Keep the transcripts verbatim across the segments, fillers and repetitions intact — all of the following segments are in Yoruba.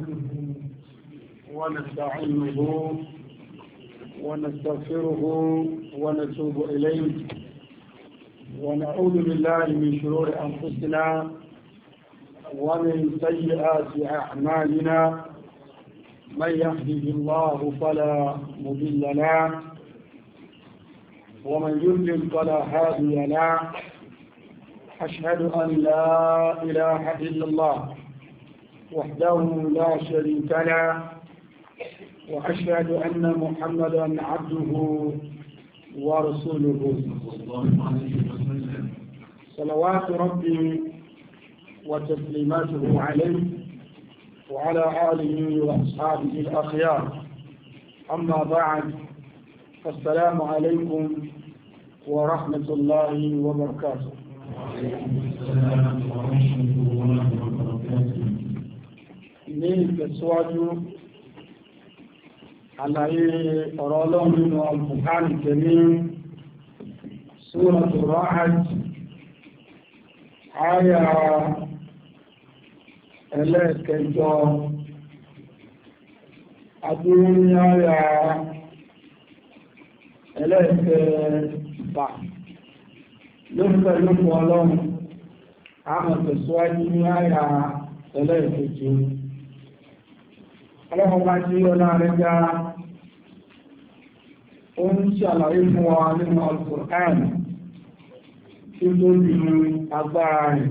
نحمده ونستعينه ونستغفره ونتوب إليه ونعوذ بالله من شرور أنفسنا ومن سيئات أعمالنا من يهده الله فلا مضل له ومن يضلل فلا هادي له أشهد أن لا إله إلا الله وحده لا شريك له وأشهد أن محمدا عبده ورسوله صلوات ربي وتسليماته عليه وعلى آله وأصحابه الأخيار. أما بعد، فالسلام عليكم ورحمة الله وبركاته. ní ìtẹ̀síwájú àlàyé ọ̀rọ̀ Ọlọ́run nínú Al-Qur'an Al-Karim Suratul Ra'd àyà ẹlẹ́ẹ̀kẹjọ adúrú ní àyà ẹlẹ́ẹ̀kẹfà lórílẹ̀ lókù Ọlọ́run àmọ̀ tẹ̀síwájú ní àyà ẹlẹ́ẹ̀kẹjọ. Ọlọ́run bá jí ọlá rẹ̀ já ó ń ṣàlàyé fún wa nínú Al-Qur'an tí tó di agbára rẹ̀.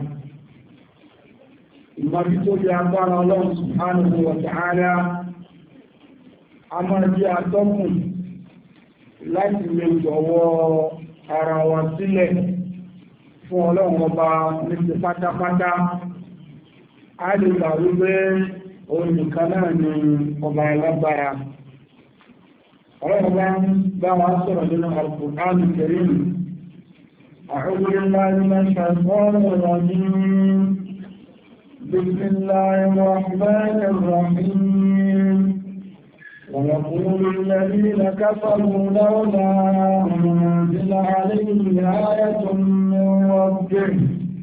Ìmọ̀bí tó di agbára Ọlọ́run Subhanahu wa ta'ala a máa jẹ́ atọ́kùn láti lè jọ̀wọ́ ara wa sílẹ̀ fún Ọlọ́run ọba ní ti pátápátá. A lè gbà wípé òun nìkan náà ni ọba alágbára. Ọlọ́run bá ń bá wa sọ̀rọ̀ nínú Al-Qur'an Al-Karim. A'udhu billahi minash shaytanir rajim. Bismillahir rahmanir rahim. ويقول الذين كفروا لولا أنزل عليه آية من ربه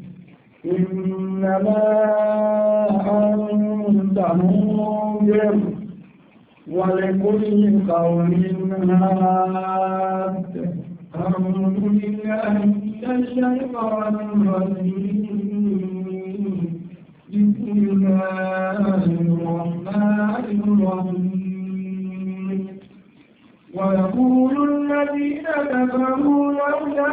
إنما أنت منذر ولكل قوم هاد. أعوذ بالله من الشيطان الرجيم. بسم الله الرحمن الرحيم. ويقول الذين كفروا لولا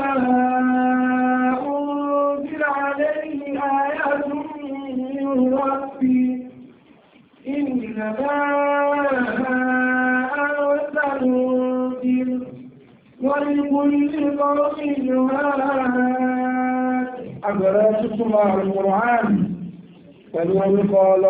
عليه آيات من ربي إنما أنت منذر ولكل قوم هاد. أقرأتكم القرآن فلو قال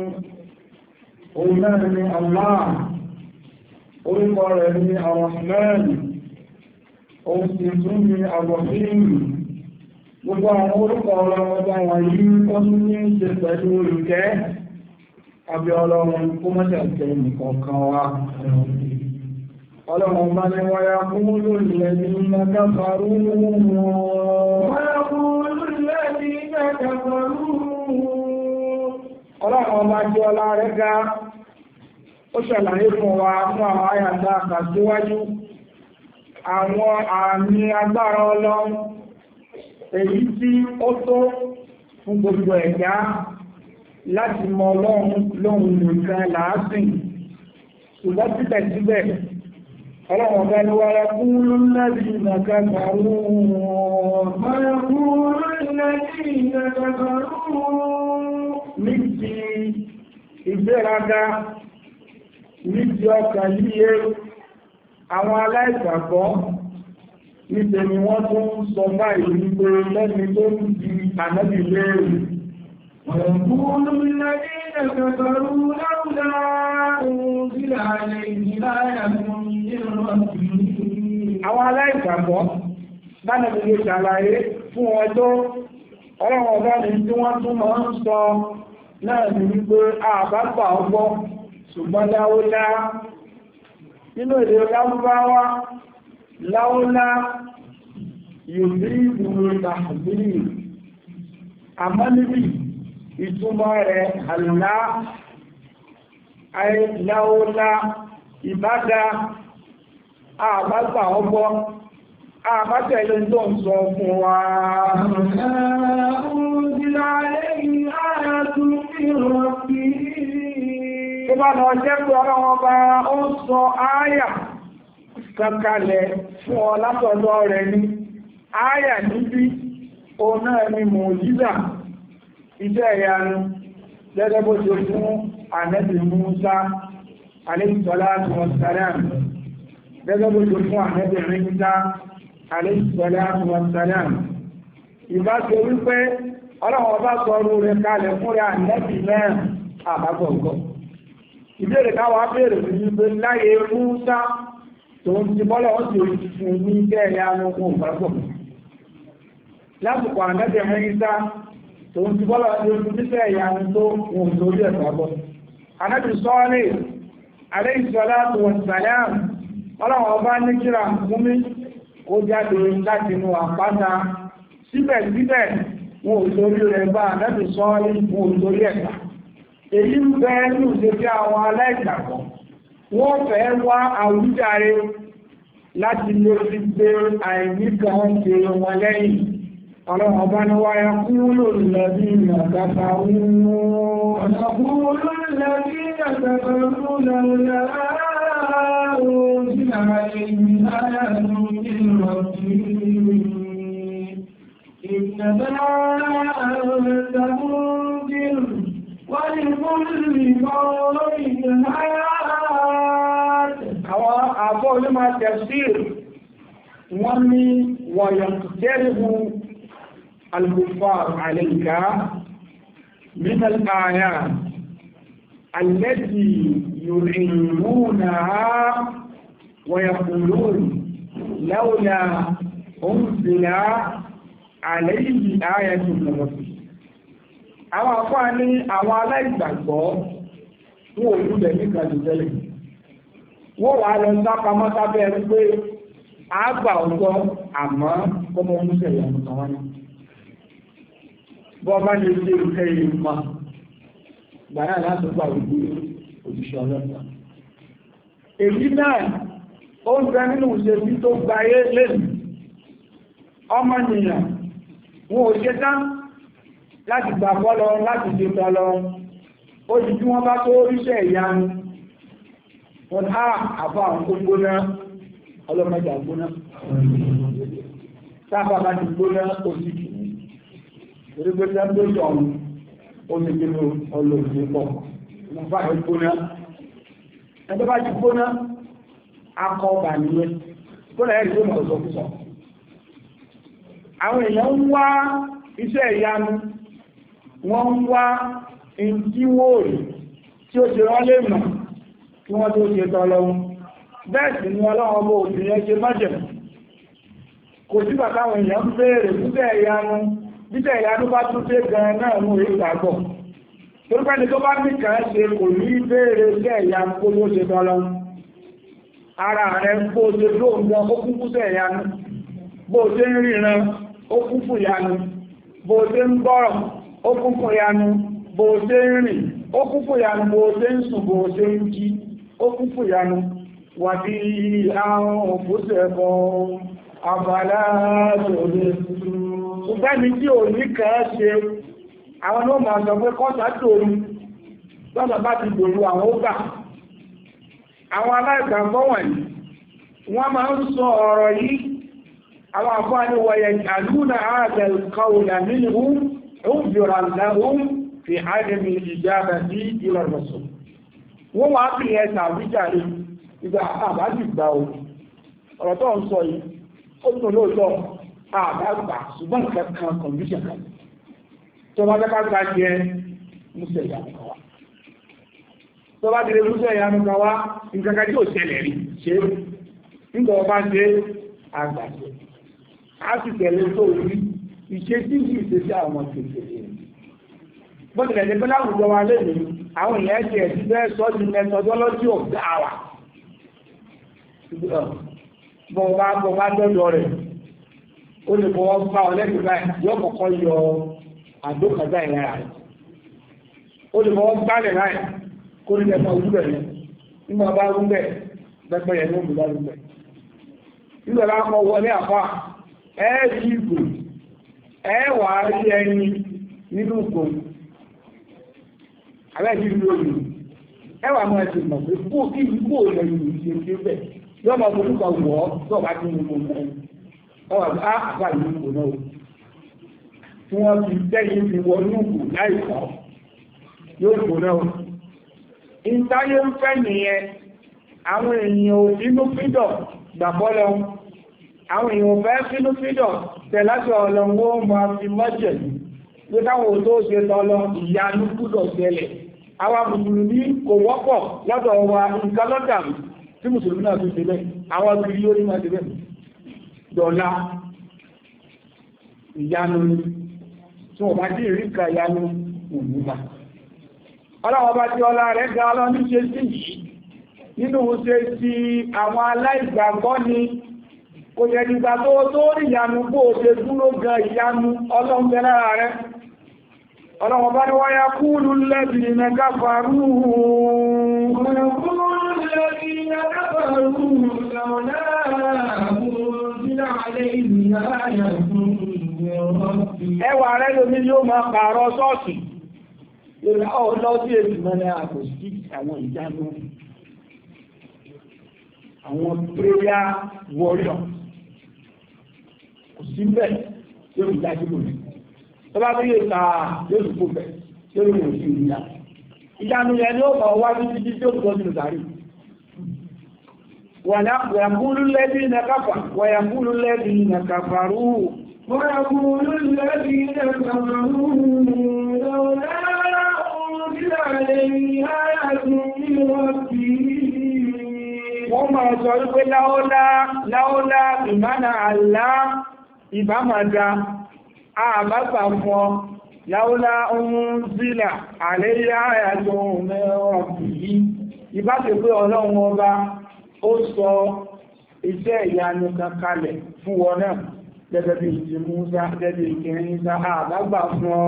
قلنا من الله قل من الرحمن أوصيتم من الرحيم. Gbogbo àwọn orúkọ ọlọ́mọdá wọn yìí ó ní ṣe pẹ̀lú olùkẹ́ àbí ọlọ́run kó mọ́ṣẹ̀ tẹ́ nìkọ̀ọ̀kan wa. Ọlọ́run bá ní wọ́n yá kú lórílẹ̀ ní mẹ́kàfàrú ọlọ́run bá jẹ́ ọlá rẹ̀ ga. Ó ṣàlàyé fún wa fún àwọn àyàndá àkàsíwájú àwọn àmì agbára Ọlọ́run èyí tí ó tó fún gbogbo ẹ̀dá láti mọ Ọlọ́run lóhun nìkan làásìn. Ṣùgbọ́n síbẹ̀síbẹ̀ Ọlọ́run ọ̀gá ni wáyé kúrú lẹ́bí ìnàkàkàrú ní ti ìgbéraga ní ti ọkà yíye àwọn aláìgbàgbọ́ níbi ni wọ́n tó ń sọ báyìí wípé lẹ́ni tó ń di ànábì léèrè. ويقول الذين كفروا لولا أنزل عليه آية من ربه. Àwọn aláìgbàgbọ́ bánà lè ṣàlàyé fún ọjọ́ ọlọ́run ọba ní tí wọ́n tún máa ń sọ náà ní wípé àbágbà ọgbọ́ ṣùgbọ́n láwọ́lá nínú èdè láwọ́báwá láwọ́lá yóò bí ìdúró tàbí àmọ́ níbi ìtumọ̀ rẹ̀ àlùlá àìláwọ́lá ìbádá àbágbà ọgbọ́ àbátẹ̀lẹ́ tó ń sọ fún wa tó bá lọ jẹ́ pé ọlọ́wọ́ bá ó sọ ááyà kankalẹ̀ fún ọ látọ̀dọ̀ rẹ̀ ní ááyà níbi ọ̀nà ẹni mùjízà iṣẹ́ ìyanu gẹ́gẹ́ bó ṣe fún ànẹ́bì Mùsá alayhi salatu wassalam gẹ́gẹ́ bó ṣe fún ànẹ́bì Ìsá alayhi salatu wassalam ìbá ṣe wípé ọlọ́wọ́ bá sọ̀rọ̀ rẹ̀ kalẹ̀ fún rẹ̀ ànẹ́bì mẹ́rin àbágbọ̀gbọ̀ ìbéèrè káwà béèrè sí wípé láyé Mùsá tó ń ti bọ́lọ̀ ó sì fún ní iṣẹ́ ìyanu fún ìgbàgbọ̀ lásìkò ànẹ́bì Ìsá tó ń ti bọ́lọ̀ ó sì fún iṣẹ́ ìyanu tó wọn lórí ẹ̀gbàgbọ̀ ànẹ́bì Sọ́ọ́lẹ̀ alayhi salatu wassalam ọlọ́wọ́ bá ní kíra múmi kó jáde láti inú àpáta síbẹ̀síbẹ̀ wọn ò torí rẹ̀ bá ànẹ́bì Sọ́ọ́lẹ̀ wọn ò torí ẹ̀gbà èyí ń bẹ ní òṣèlú àwọn aláìgbàgbọ́ wọ́n fẹ́ wá àwùjáre láti lè fi gbé àìní kan ṣe wọn lẹ́yìn ọlọ́run ọba ní wáyé kúrò lẹ́bí ìrìnàjàta àwọn àbọ̀ onímọ̀ tafsir wọ́n ní wọ̀nyàn tẹ́rìbù al-kuffar alayka min al-ayat allati yu'innunaha wa yaqulun lawla unzila alayhi ayatun min rabbih àwọn àfáà ní àwọn aláìgbàgbọ́ wọ́n ò lúlẹ̀ ní ìgbàjò tẹ́lẹ̀ wọ́n wà lọ sápa mọ́sábẹ́ ẹni pé àgbà ọ̀gọ́ àmọ́ kọmọ oúnjẹ ìyàmù tàwọn ní bọ́ bá ní ilé ìfẹ́ ìlú ma gbàrá láti gbà gbogbo òjíṣẹ́ ọlọ́pàá èyí náà ó ń bẹ nínú ìṣẹ́bí tó gbáyé lẹ́nu ọmọnìyàn wọn ò ṣe tán láti gbà fọ́lọ láti ṣe tọ́lọ ó ti tí wọ́n bá tó ríṣẹ́ ìyanu wọn á àbá àwọn tó gbóná ọlọ́mọdé àgbóná sáfà bá ti gbóná ó sì kì í torí pé tí wọ́n tó jọ ọ̀hún ó ní kí ló ọlọ́ọ̀dé pọ̀ wọ́n fà ń gbóná ẹgbẹ́ bá ti gbóná akọ ọba nìyẹn gbóná ẹ̀rí tó mọ̀ ọ̀sọ̀ fúsọ̀ àwọn èèyàn ń wá iṣẹ́ ìyanu wọ́n ń wá ìjíwòrì tí ó ṣe wọ́n lè mọ̀ kí wọ́n tó ṣe tọ́lọ́wọ́ bẹ́ẹ̀ sì ni ọlọ́wọ́ bó òbìnrin ṣe májẹ̀ kò sí bàtàwọn èèyàn ń béèrè bíbẹ̀ ìyanu bíbẹ̀ ìyanu bá tún ṣe gan náà mú ìgbàgbọ́ tó pẹ́ni tó bá ní kàn ṣe kò ní béèrè bíbẹ̀ ìyanu kó ló ṣe tọ́lọ́wọ́ ara rẹ̀ bó ṣe lóògbọ́n ó kún fún bíbẹ̀ ìyanu bó ṣe ń ríran ó kún fún ìyanu bó ṣe ń gbọ́rọ̀ ó kún fún ìyanu bó ṣe ń rìn ó kún fún ìyanu bó ṣe ń sùn bó ṣe ń jí ó kún fún ìyanu wà bí àwọn òfúsẹ̀ kan àbàlá ṣòro ṣùgbẹ́ni tí ò ní kàá ṣe àwọn ló máa sọ pé kọ́sà tòru lọ́nà bá ti dòru àwọn ó gbà àwọn aláìgbàgbọ́ wọ̀nyí wọ́n máa ń sọ ọ̀rọ̀ yìí àwọn àfáàní wọ̀nyẹ̀ àlúnà ààbẹ̀lkọ́wòlà nínú òbìrà láhùn fi àdẹ̀mì ìjábà sí ìlọ̀rọ̀sọ̀ wọ́n wá fi ẹ̀sà wíjàre ìgbà àbájì gbà o ọ̀rọ̀ tó ń sọ yìí ó tún lóòtọ́ àbágbà ṣùgbọ́n kankan kọ̀míṣẹ̀ kan tó bá jẹ́ ká gbá jẹ́ múṣẹ̀ ìyàmù kan wá tó bá jẹ́ múṣẹ̀ ìyàmù kan wá nǹkan kan tí ò ṣẹlẹ̀ rí ṣe nígbà ọba ṣe àgbàṣe a sì tẹ̀lé tó rí ìṣe tí ìṣe ìṣe sí àwọn kékeré bọ́tẹ̀lẹ̀ ní pé láwùjọ wa lè ní àwọn èèyàn jẹ́ ẹ̀sì bẹ́ẹ̀ sọ di methodology of da'wa bọ̀ọ̀bá bọ̀ọ̀bá dọ́dọ̀ rẹ̀ ó lè bọ̀wọ́ bá ọlẹ́gbẹ̀ báyìí yóò kọ́kọ́ yọ àdókàjá ìrẹ́ra rẹ̀ ó lè bọ̀wọ́ gbálẹ̀ báyìí kó ní ẹ̀mọ́ orúbẹ̀ yẹn nígbà bá rúbẹ̀ pẹ́pẹ́ yẹn ló ń bá rúbẹ̀ nígbà bá kọ́ wọlé àfà ẹ́ẹ̀rí ìgò ẹ̀wà rí ẹni nínú ìgò alẹ́jì lórí ẹwà mọ́ ẹ̀sìn mọ̀ pé kó kí ìgbò lẹ́yìn ìṣe ṣe bẹ̀ yọ́ mọ̀ orúkọ wọ́ tó bá tí mo mọ̀ ẹwà bá àbá ìlú ìgò náà tí wọ́n fi tẹ́yìn fi wọ inú ìgò láìsọ̀ yóò ìgò náà ìtayé ń fẹ́ nìyẹn àwọn èèyàn ò nínú fídọ̀ gbàbọ́lọ́ àwọn èèyàn fẹ́ fínú fídọ̀ tẹ̀láṣọ ọlọ́wọ́ ma fi mọ́jẹ̀ ní káwọn tó ṣe tọ́lọ ìyanu kúdọ̀ ṣẹlẹ̀ àwọn mùsùlùmí kò wọ́pọ̀ lọ́dọ̀ wa nǹkan lọ́dà tí mùsùlùmí náà tó ṣe bẹ́ àwọn kiri yóò ní máa ṣe bẹ́ dọ̀lá ìyanu tí wọ́n bá dé ìríkà ìyanu òmùmá ọlọ́wọ́ bá tí ọlá rẹ̀ ga ọlọ́ní ṣe sí yìí nínú ṣe sí àwọn aláìgbàgbọ́ ni kò jẹ́ nígbà tó tó rí ìyanu bó ṣe dúró gan ìyanu ọlọ́mọdé lára rẹ̀ ọlọ́wọ́ bá ní wáyá kúlù lẹ́bí ní káfàrú ẹwà rẹ̀ lómi yóò máa pààrọ̀ sọ́ọ̀sì ọlọ́ sí èsì mẹ́rin àkòsí àwọn ìjánu àwọn prayer warrior kò sí bẹ́ẹ̀ yóò rí dájú lórí tó bá bí yóò ta yóò rí kó bẹ́ẹ̀ yóò rí òsì ìrìnà ìjánu yẹn ni ó bọ̀ wá ní títí tí ó kọ́ sínú sàárì wàyàkúlù lẹ́bí na káfà wàyàkúlù lẹ́bí na kàfàrú wàyàkúlù lẹ́bí na kàfàrú wọ́n máa sọ wípé láọ́lá láọ́lá ìmánà àlá ìbámadà àbápa fún láọ́lá ohun sílà àléyá àyàjọ mẹ́rọ̀ yìí ìbáṣe pé ọlọ́run ọba ó sọ iṣẹ́ ìyanu kankalẹ̀ fún wọn náà gẹ́gẹ́ bí ìjì Músà gẹ́gẹ́ bí ìkẹrin ìsá àbágbà fún ọ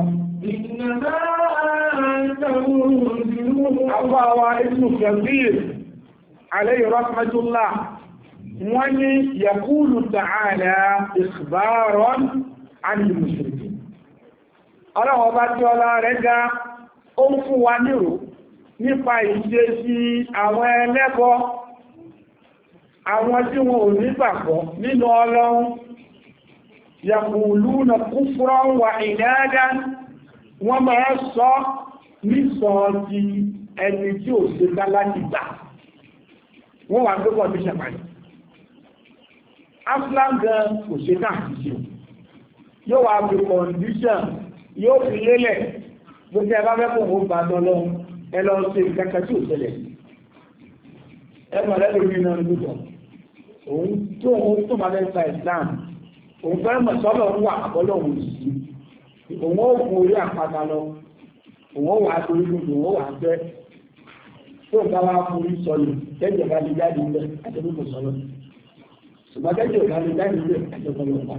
Àfáwà Ibn Kathir alayhi rahmatullah wọ́n ní yaqulu ta'ala ikhbaran 'anil mushrikin. Ọlọ́run bá tí ọlá rẹ̀ ga ó ń fún wa nírò nípa ìṣe sí àwọn ẹlẹ́bọ àwọn tí wọn ò nígbàgbọ́ nínú Ọlọ́run yaquluna kufran wa inadan wọ́n máa sọ ní sọ ti ẹni tí ò ṣe dá láti gbà wọ́n wà tó kọ́ bí ṣàpàdé aflan gan kò ṣe náà ti ṣe yóò wà bí condition yóò fi lélẹ̀ gbogbo ẹbá mẹ́kùn ó bá dọ́lọ́ ẹ lọ ṣe ìkẹ́kẹ́ tí ò ṣẹlẹ̀ ẹ mọ̀ lẹ́lẹ́ orí náà lóòtọ́ òun tó òun tó máa lẹ́ta Islam òun fẹ́ mọ̀ sọ́lọ̀ ń wà àbọ́lọ̀ òun sí òun ó fún orí àpáta lọ òun ó wà torí gbogbo òun ó wà fẹ́ tó ń káwá fún orí sọlù tẹ́jẹ̀ bá lè jáde ilẹ̀ àtẹ́lùkù sọlọ ṣùgbọ́n tẹ́jẹ̀ bá lè jáde ilẹ̀ àtẹ́lùkù ọ̀pá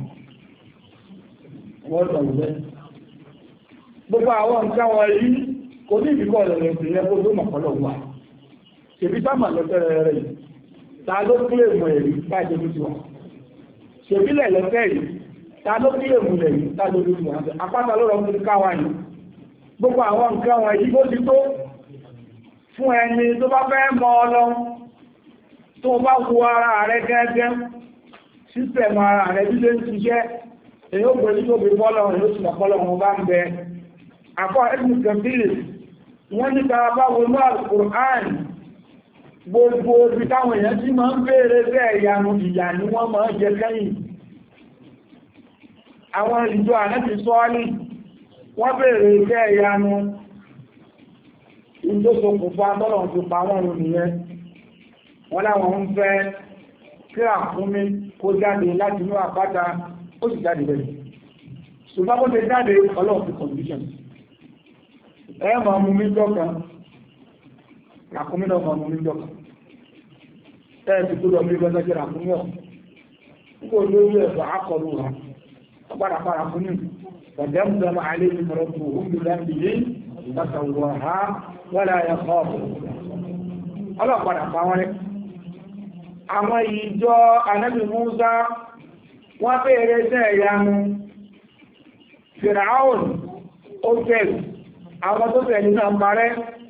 wọ́n sọ̀rọ̀ bẹ́ẹ̀ gbogbo àwọn nǹkan wọn yìí kò ní ìdíkọ̀ rẹ̀ sí ẹ kó tó mọ̀kọ́lọ̀ wà ṣèbí sáàmà lọ́tẹ́rẹ̀ rẹ̀ ta ló kílè mọ̀ ẹ̀rí báyìí tó ti wà ṣèbí lẹ̀ lọ́tẹ́ yìí ta ló kílè mọ̀ ẹ̀rí tájọ́ tó ti wà apáta ló rọ fún káwà yìí gbogbo àwọn nǹkan wọn yìí bó ti tó fún ẹni tó bá fẹ́ mọ̀ Ọlọ́run tó bá wo ara rẹ̀ gẹ́gẹ́ sísẹ̀mù ara rẹ̀ bí lé ń ṣiṣẹ́ èyí ó gbé ní tóbi bọ́lọ̀ èyí ó sì mọ̀kọ́lọ̀ wọn bá ń bẹ àkọ́ ẹ̀sùn kẹfìlì wọ́n ní tàà bá wọnú Al-Qur'an gbogbo ibi táwọn èèyàn tí máa ń béèrè bẹ́ẹ̀ ìyanu ìyà ni wọ́n máa ń jẹ kẹ́yìn àwọn ìjọ ànẹ́bì sọ́ọ́lì wọ́n béèrè bẹ́ẹ̀ ìyanu ìjọsọkùnfà tọ́lọ̀ ti pa wọ́n rùn nìyẹn wọ́n láwọn ń fẹ́ kíra fún mi kó jáde láti inú àpáta ó sì jáde bẹ̀rẹ̀ ṣùgbọ́n bó ṣe jáde ọlọ́run fi condition ẹ máa mú mi jọ́kan ràkúnmí náà máa mú mi jọ́kan ẹ ti tó lọ bí gbọ́dọ̀ jẹ́ ràkúnmí ọ̀ nígbà olóyè ẹ̀fọ́ akọlù rà ọgbàdà pa ràkúnmí ọ̀dẹ́mùsọ̀mọ̀ alẹ́ ìmọ̀rọ̀kù òǹdó láti yé ìtàkàwọ̀ ha wala yakhafu ọlọ́pàá pa wọ́n rẹ̀. Àwọn ìjọ Ànábì Mùsá wọ́n bèèrè iṣẹ́ ìyanu. Fìràáùn ó bẹ̀rù àwọn tó bẹ̀rẹ̀ nínú àmàrẹ́.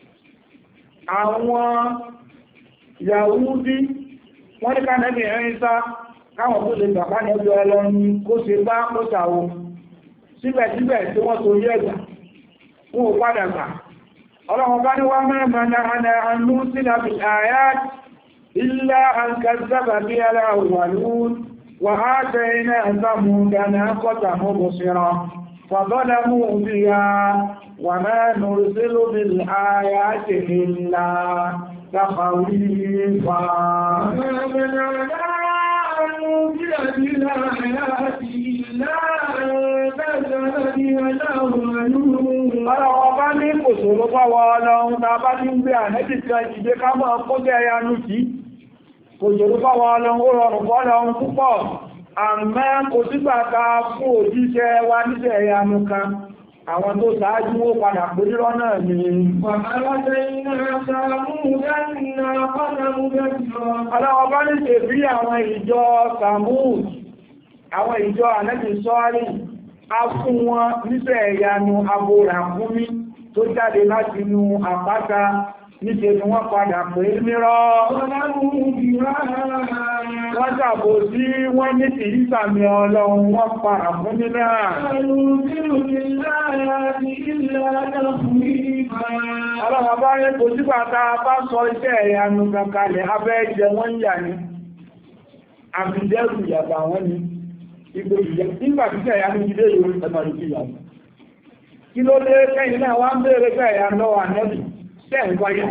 Àwọn Yàhúdí wọ́n ní kánẹ́bì Ìsá káwọn tó lè bàbá ní ọjọ́ ọlọ́run kó ṣe bá kó ṣàwó. Síbẹ̀síbẹ̀ tí wọ́n tó yẹ́ ẹ̀gbà fún ò padà gbà. Ọlọ́run bá ní wá mẹ́rin náà àánú sílẹ̀ bí àyàt ilá àǹkàzábà bí aláwọ̀lún wà á tẹ́ iná àtàmùdánà kọta mọ́bùsíra fàbọ́lámù bí i wà mẹ́rin sílò bí àyàt ilá tàbàwífà. Ọlọ́wọ́ bá ní kò ṣòro fáwọ ọlọ́run ta bá ní ń gbé ànẹ́bì tí a ìdé ká mọ́ kó jẹ́ ẹyanú kìí. Kò ṣòro fáwọ ọlọ́run ó rọrùn fọ́lọ́run púpọ̀, àmọ́ kò sígbà ká fún òjíṣẹ́ wa níṣẹ́ ẹyanú kan. Àwọn tó ṣáájú ó padà pòdírọ́ náà ni. Ọlọ́wọ́ bá ní ṣe bí àwọn ìjọ Sàmúd, àwọn ìjọ Ànábì Sọ́ọ́lì, a fún wọn níṣẹ́ ìyanu abòrà fún mi tó jáde láti inú àpáta níṣẹ́ ni wọ́n padà pè mírọ́. Wọ́n jàbò sí wọ́n ní ti ìsàmì ọlọ́run wọ́n padà fún mi náà. Ọlọ́run bá rí kò sígbàtà bá sọ iṣẹ́ ìyanu kankalẹ̀ abẹ́ jẹ wọ́n yà ní. Àbìdẹ́rù ìyàbà wọn ni. Ìgbò ìyẹ̀ nígbàtí iṣẹ́ ìyanu jílé ìwé ẹmọ̀rù sí ìyàwó. Kí ló dé kẹ́yìn náà wá ń bèèrè iṣẹ́ ìyanu lọ́wọ́ ànẹ́bì? Tẹ́ẹ̀wáyé.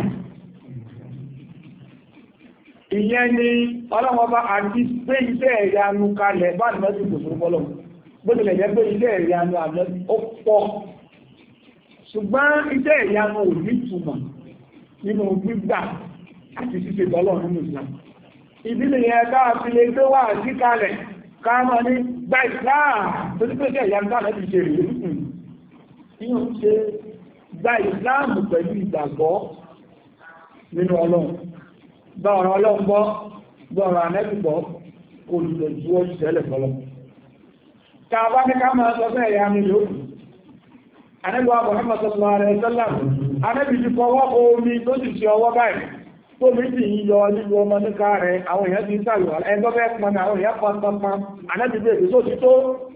Ìyẹn ni ọlọ́wọ́bá àti pé iṣẹ́ ìyanu kalẹ̀ bá nìmọ́sí kò fún fọ́lọ̀. Bóòlẹ̀ jẹ́ pé iṣẹ́ ìyanu àmọ́ ó pọ̀. Ṣùgbọ́n iṣẹ́ ìyanu ò ní túmọ̀ nínú gbígbà àti ṣíṣe tọ́lọ̀ nínú Islam. Ìdílé yẹn káà fi lè gbé wà sí kalẹ̀ káàmọ́ ní gbá Islam tó ní pé iṣẹ́ ìyanu kalẹ̀ ti ṣe rí. Ìyẹn ń ṣe gba ìsìláàmù pẹ̀lú ìgbàgbọ́ nínú ọlọ́run gba ọ̀rọ̀ ọlọ́run gbọ́ gba ọ̀rọ̀ ànẹ́bìgbọ́ kò lè jú ọjọ́ ìṣẹ́lẹ̀ fọ́lọ́. Tàbá ní ká máa sọ bẹ́ẹ̀ ya ní lóòrùn ànẹ́bìwà Muhammad sallallahu alaihi wasallam ànẹ́bì ti fọwọ́ omi tó sì ṣe ọwọ́ báyìí tó mi sì ń yọ nínú ọmọ níka rẹ̀ àwọn èèyàn ti ń sàlù ẹgbẹ́ bẹ́ẹ̀ pọn àwọn èèyàn pọn pọn pọn ànẹ́bì bẹ́ẹ̀ tó ti tó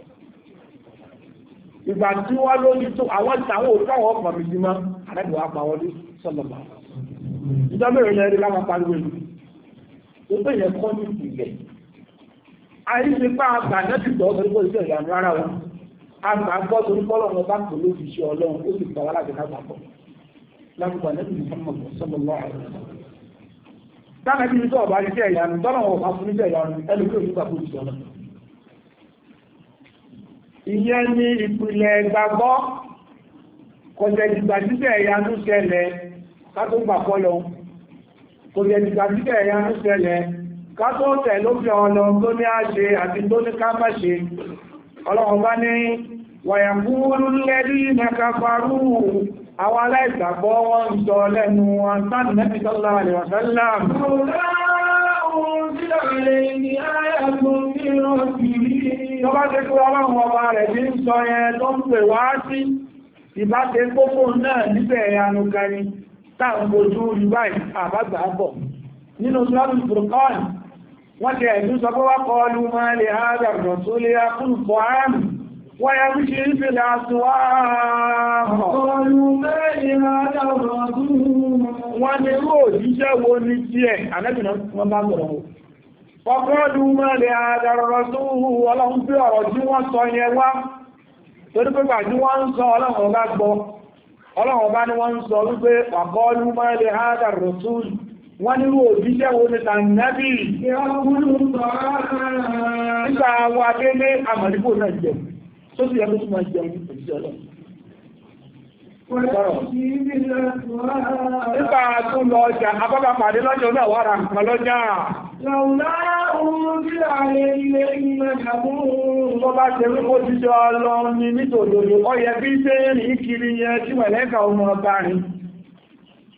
ìgbà tí wọ́n lórí tó àwọn ìtàwọn òkàwọ̀ ọ̀pọ̀ mi jímọ́ àrẹ́bìwà pàwọlé sọ́lọ̀bà ìjọmẹ́rin lẹ́rí láwọn pariwo ìlú tó tó yẹ kọ́ ní ìpìlẹ̀ àìsí pa àgbà nẹ́tìtọ́ torípọ̀ iṣẹ́ ìyàmú rárá wọn àgbà gbọ́ torípọ̀ lọ́wọ́ bá kò ló fi ṣe ọlọ́run ó sì gbà wá láti kágbà pọ̀ lágbà nẹ́tìtọ́ sọ́lọ̀lọ́ àrẹ́ dáná bí iṣẹ́ ọ̀bá iṣẹ́ ìyàmú tọ́lọ̀wọ̀ bá fún iṣẹ́ ìyàmú ẹlòmí ò nígbà fún ìṣẹ́ ọlọ́run. Ìyẹn ni ìpìlẹ̀ ìgbàgbọ́ kò jẹ́ ìgbà títẹ̀ ìyanu ṣẹlẹ̀ kátó gbà fọ́lọ. Kò jẹ́ ìgbà títẹ̀ ìyanu ṣẹlẹ̀ kátó tẹ̀ ló fi ọ̀nà tó ní àṣẹ àti tó ní ká má ṣe. Ọlọ́run bá ní wàyàkúrú lẹ́rí mẹ́kàfàrú àwọn aláìgbàgbọ́ wọn ń sọ lẹ́nu wọn sáà Nabi sallallahu alaihi wasallam. Tọ́bá ṣe kí ọlọ́run ọba rẹ̀ bí ń sọ yẹn tó ń pè wá sí ìbáṣe gbogbo náà níbẹ̀ ẹ̀yanu kẹni táwọn ojú ìwáì àbágbà bọ̀. Nínú Suratul Furqan, wọ́n ti ẹ̀dú sọ pé wá qalu ma li hadha ar-rasuli ya'kulu at-ta'am wa yamshi fil aswaq. Wọ́n ni irú òjíṣẹ́ wo ní tiẹ̀, ànẹ́bìnà wọ́n bá sọ̀rọ̀ Ọkọ̀ọ́dún mẹ́rin àdàrọ̀rọ̀ tó hù ọlọ́run pé ọ̀rọ̀ tí wọ́n sọ yẹn wá, torí pé pàdí wọ́n ń sọ ọlọ́run ọba gbọ́. Ọlọ́run ọba ni wọ́n ń sọ wípé ọkọ̀ọ́dún mẹ́rin àdàrọ̀rọ̀ tó hù wọ́n ní òjíṣẹ́ wo ní tànàbí. Nígbà wà délé àmàlíkò náà jẹ, tó sì ẹgbẹ́ tó máa jẹun ní òjíṣẹ́ ọlọ́run. Nígbà tó lọ ọjà, abábà pàdé lọ́jọ́ náà wà ra nǹkan lọ́jà. Lọ́wọ́lá ohun tí a lè ilé ìmọ̀ ìṣàmúrùn tó bá ṣe wípò jíjọ ọlọ́run ni nítòdòdó, ó yẹ bí ṣe rí kiri yẹn tí mẹ̀lẹ́kà ọmọ ọba rìn.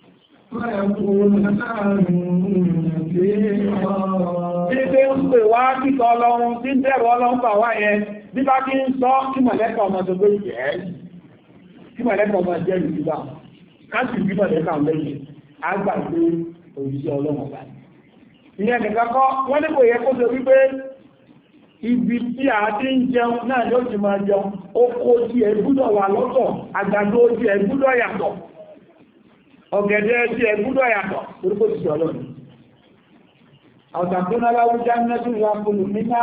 Títí ń pè wá kíkọ ọlọ́run tí ń bẹ̀rù ọlọ́run bà wá yẹn, bí bá kí ń sọ kí mọ̀lẹ́kà ọmọ tó gbé jẹ́ kí mọ̀lẹ́kà ọmọ jẹ́ ìrìnbá, káàkiri bí mọ̀lẹ́kà lẹ́yìn, àgbàgbé òjíṣẹ́ ọlọ́run bá. Ìyẹn nìkan kọ́, wọ́n ní kò yẹ kó ṣe wípé ibi tí a ti ń jẹun náà ló ti máa jẹun, oko tí ẹ gbúdọ̀ wà lọ́tọ̀, àgbàdo tí ẹ gbúdọ̀ yàtọ̀, ọ̀gẹ̀dẹ̀ tí ẹ gbúdọ̀ yàtọ̀, orúkọ ti sọ lọ́nà. Àwọ̀tàkùn aláwọ̀ jáná tí wà kùlù nípa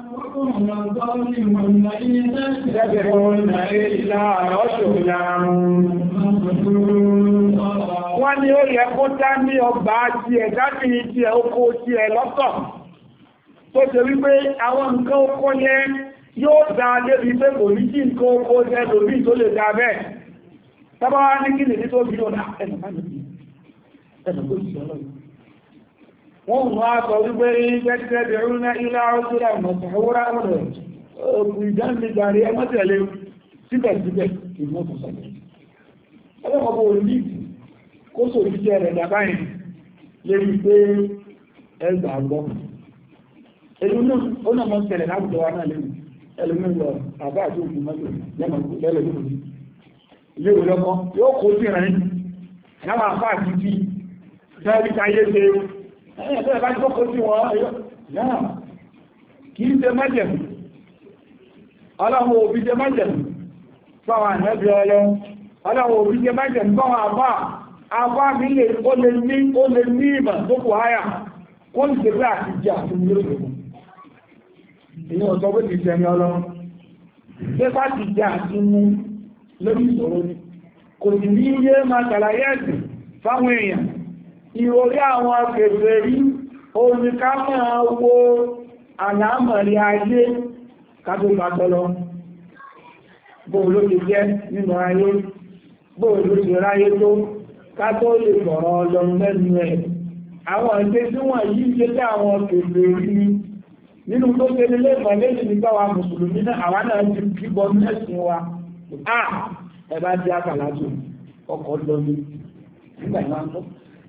wọ́n ní ó yẹ kó dá ní ọgbà tí ẹ dákìní tí ẹ oko tí ẹ lọ́tọ̀. Tó ṣe wípé àwọn nǹkan oko yẹn yóò dá lébi pé kò ní kí nǹkan oko jẹ́ lórí tó lè dá bẹ́ẹ̀. Tọ́bá wá ní kí lè ní tó bí ọ̀nà ẹ̀nà bá nìí ẹ̀nà tó sì ọlọ́run. Wọ́n mú á sọ wípé gẹ́gẹ́ bẹ̀rún náà ilá ọ́sílẹ̀ mọ̀sàwúrá ọ̀rọ̀ òkú ìdánilẹ́gbàrí ẹmọ́tẹ̀lẹ́ síbẹ̀síbẹ̀ ìmọ́tọ̀sọ̀lẹ̀. Ọlọ́pọ̀ orí kó sò jíjẹ́ rẹ̀ dàbáyìn lérí pé ẹgbà gbọ́. Èlú náà ó náà mọ́ tẹ̀lẹ̀ láwùjọ wa náà lẹ́nu ẹlùmí lọ àbá àti òkú mọ́tò lẹ́lẹ̀ lórí. Ilé ìwé lọ́kọ́ yóò kó sí rẹ̀ láwọn àfá àti tí tẹ́lẹ̀ káyé ṣe ẹ̀yẹ̀ tẹ́lẹ̀ bá jókòó sí wọn náà kì í ṣe májẹ̀mú. Ọlọ́run òbí ṣe májẹ̀mú fáwọn ànẹ́bí ọlọ́run. Ọlọ́run òbí ṣe májẹ̀mú fáwọn àbá àbá mi lè ó lè ní ó lè ní ìmọ̀ tó kò háyà wọ́n ti ṣe àti jẹ́ àtúnmí lóṣèlú. Inú ọ̀sọ́ pé ti ṣẹ̀mí ọlọ́run. Ṣé bá ti jẹ́ àtúnmú lórí ìṣòro ni? Kò sì ní yé máa ṣàlàyé ẹ̀sìn fáwọn èèyàn. Ìròrí àwọn akẹ̀rẹ̀ rí omi ká máa wo àlámọ̀rí ayé kátó gbàtọ́lọ. Bóò ló ti jẹ́ nínú ayé, bóò ló ti ráyé tó kátó lè sọ̀rọ̀ ọlọ́run lẹ́nu ẹ̀. Àwọn ẹgbẹ́ tí wọ́n yí jẹ́ tí àwọn akẹ̀rẹ̀ rí nínú tó ṣe nílé ìmọ̀lẹ́sì nígbà wa mùsùlùmí náà àwọn náà ti kíbọ mẹ́sìn wa. Ah! Ẹbá jẹ́ àkàlájò ọkọ̀ lọ́ní nígbà ìwà ń tọ́.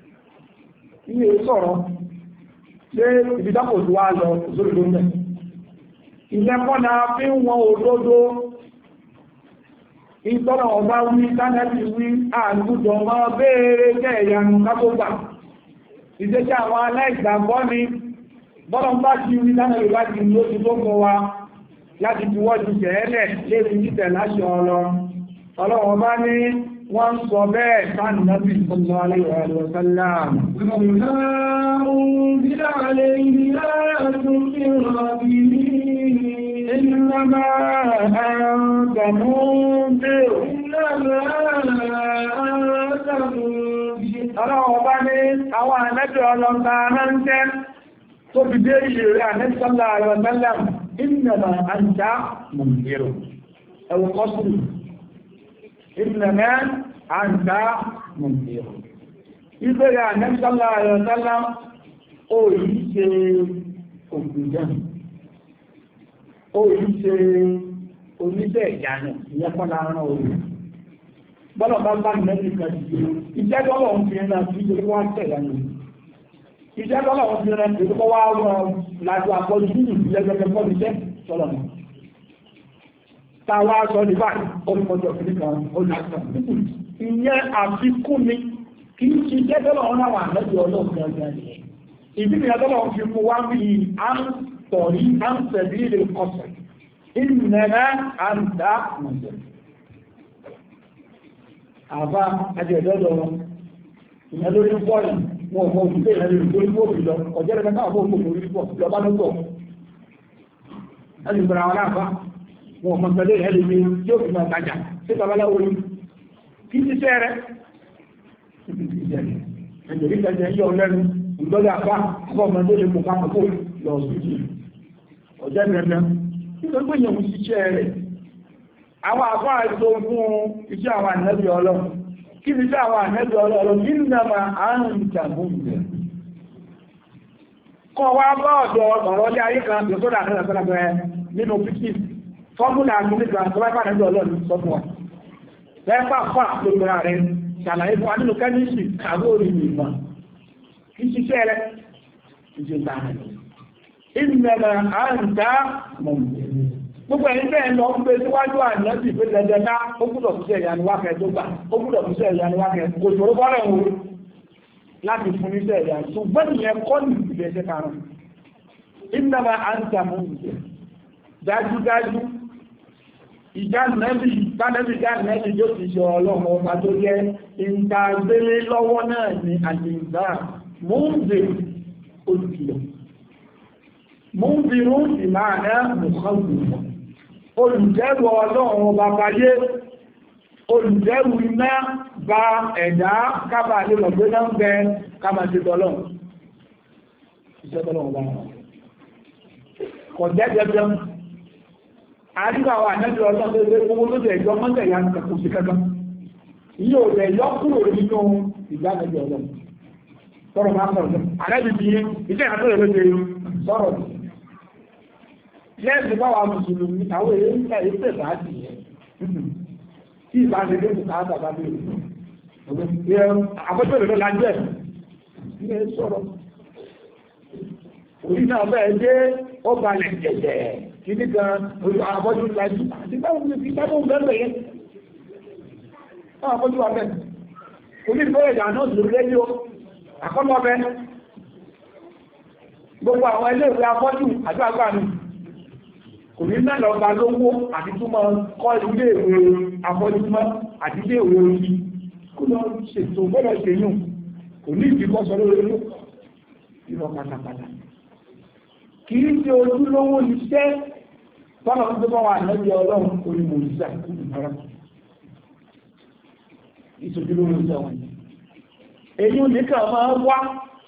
Iye sọ̀rọ̀ ṣé ìbídápò tó wá lọ sórí ló mẹ́. Ìlẹ́kọ́nà fi ń wọn òdodo ìtọ́nà ọba wí tánẹ́bì wí àgùdọ̀ mọ́ béèrè jẹ́ ìyanu kátógbà. Ìṣẹ́jẹ́ àwọn aláìgbàgbọ́ ni bọ́lọ̀ bá ti wí tánẹ́bì bá ti lóṣù tó kọ wa láti fi wọ́n ti jẹ́ẹ́lẹ̀ lé Ọlọ́run bá ní wọ́n sọ bẹ́ẹ̀ sáàni náàbí sallallahu alaihi wa sallam. Innama anta munzir. Ọlọ́run bá ní àwọn ànábì ọlọ́ta ránṣẹ́ tó fi dé ìrẹ̀ ànábì sallallahu alaihi wa sallam. Innama anta munzir. Ẹwọ kọ́sùrù. Innama anta munzir. Ìbẹ̀rẹ̀ Ànábì sallallahu alaihi wasallam ó yìí ṣe òkùnjẹ́. Ó yìí ṣe oníṣẹ́ ìyànà ìyẹ́pọ̀lá rán orí. Bọ́lọ̀ bá bá nẹ́bí kan ṣe iṣẹ́ tọ́lọ̀ ń fi ẹ̀nà sí ìjọba wá tẹ̀ ìyànà. Iṣẹ́ tọ́lọ̀ ń fi ẹ̀nà sí ìjọba wá rán lájú àpọ̀jù nínú ìlẹ́gbẹ̀ẹ́ fọ́lù iṣẹ́ tọ́lọ̀ náà. Tàwà sọ ní báyìí, olùmọ̀jọ̀ fi nìkan olùmọ̀jọ̀. Ìyẹn àfikún ni, kì í ṣe jẹ́ tọ́lọ̀ ọ̀nà wà lẹ́jọ́ ọlọ́run ọjọ́ ẹ̀. Ìdí ni ọjọ́ fi mú wá bí i à ń tọ̀rí, à ń tẹ̀lé ilé ọ̀sẹ̀. Ìnẹ̀rẹ́ à ń dá mọ̀jẹ̀. Àbá ajẹ̀dọ́dọ̀ ìyẹn lórí bọ́ọ̀lù, wọn ò mọ̀ òṣìṣẹ́ ìrìn lórí bọ́ọ̀lù lọ, ọjọ́ rẹ̀ náà bọ́ọ̀lù lórí bọ́ọ̀lù lọ́bá lọ́tọ̀. Ẹni gbọ́ra wọn náà wọn mọ̀ pẹ̀lú ẹ̀lẹ́ mi yóò fi máa tajà sí babaláwo ní kí ti ṣẹ́ rẹ̀ ẹ̀jẹ̀ rí kẹjẹ yíò lẹ́nu ìgbọ́dọ̀ àpá àpá ọmọdé lè kò káàkó kó lọ sí ọjọ́ ìrẹ́lẹ́ nítorí pé yẹ̀wò ṣiṣẹ́ rẹ̀ àwọn àpá àìsọ fún iṣẹ́ àwọn ànẹ́bí ọlọ́run kí ni iṣẹ́ àwọn ànẹ́bí ọlọ́run kí ní nàmà àrùn ìjàgbọ́n rẹ̀ kọ́ wá bá ọ̀dọ̀ ọ̀rọ̀ ilé ayé kan tó tó dà nínú fífí fọ́múlà àgbìlìgbà tó bá pàdé ọlọ́run sọ fún wa. Lẹ́pàá fà lórí rẹ̀ ṣàlàyé fún wa nínú kẹ́mísì kàwé orí ìmọ̀ kí ṣiṣẹ́ rẹ̀ ìjọba rẹ̀ ìmẹ̀rẹ̀ àǹdá mọ̀mọ̀ gbogbo ẹ̀yìn bẹ́ẹ̀ lọ ń gbé síwájú ànábì pé lẹ́jẹ̀ká ó gbúdọ̀ fúnṣẹ́ ìyaniwákẹ́ tó gbà ó gbúdọ̀ fúnṣẹ́ ìyaniwákẹ́ kò ṣòro bọ́rẹ̀ wo láti fún iṣẹ́ ìyá ṣùgbọ́n ìyẹn kọ́ ní ìgbésẹ̀ karùn-ún ìmẹ̀rẹ̀ àǹdá mọ̀mọ̀ dájúdájú ìjánẹ́bì tánẹ́bì jánẹ́bì yóò ti ṣe ọlọ́run ọba tó jẹ́ ìntàgbélé lọ́wọ́ náà ní àjìǹdà múùbì olùkìlọ̀ múùbì rúùsì máa náà mùkọ́lù olùdẹ́rù ọlọ́run ọba báyé olùdẹ́rù iná bá ẹ̀dá kábà lè lọ gbé náà ń bẹ kábà ti tọ́lọ́run iṣẹ́ tọ́lọ́run bá kọ̀ jẹ́jẹ́jẹ́ àríwá àwọn àjẹ́jẹ́ ọlọ́run tó lé owó lóde ẹ̀jọ́ mọ́tẹ̀ ìyá ní kàkó sí kankan yíò rẹ̀ yọ kúrò nínú ìgbàlejò ọlọ́run sọ̀rọ̀ máa sọ̀rọ̀ àrẹ́bì bí iṣẹ́ ìrìnàjò lóde sọ̀rọ̀ lẹ́ẹ̀sì bá wà mùsùlùmí àwọn èyí ń tẹ̀ ìpè bá dì tí ìbá ṣe dé ìta àtàbà bí àbọ́jọ́ ìrìnàjò lájẹ́ ní sọ̀rọ̀ orí náà bẹ́ẹ̀ dé ó balẹ̀ jẹ̀jẹ̀ kìí kan orí àbọ́jú lájú àti báwọn ní fi tábọ̀ bẹ́ẹ̀ yẹn wọ́n àbọ́jú wa bẹ́ẹ̀ orí ìfẹ́ ìjà náà sì rédíò àkọ́lọ́ bẹ́ gbogbo àwọn ilé ìwé afọ́jú àti àgbà mi kò ní mẹ́lọ ọba lówó àti túnmọ̀ kọ́ ilé ìwé afọ́jú mọ́ àti ilé ìwé orí kó lọ ṣètò gbọ́dọ̀ ṣèyún kò ní ìdíkọ́ sọ lórí ìlú ìrọ̀ pátápátá kìí ṣe ojúlówó iṣẹ́ tọ́nà tó bá wà lẹ́bí ọlọ́run onímọ̀ ìṣẹ́ ìrọ̀ ìṣòjúlówó iṣẹ́ wọn èyí ò ní kàn máa wá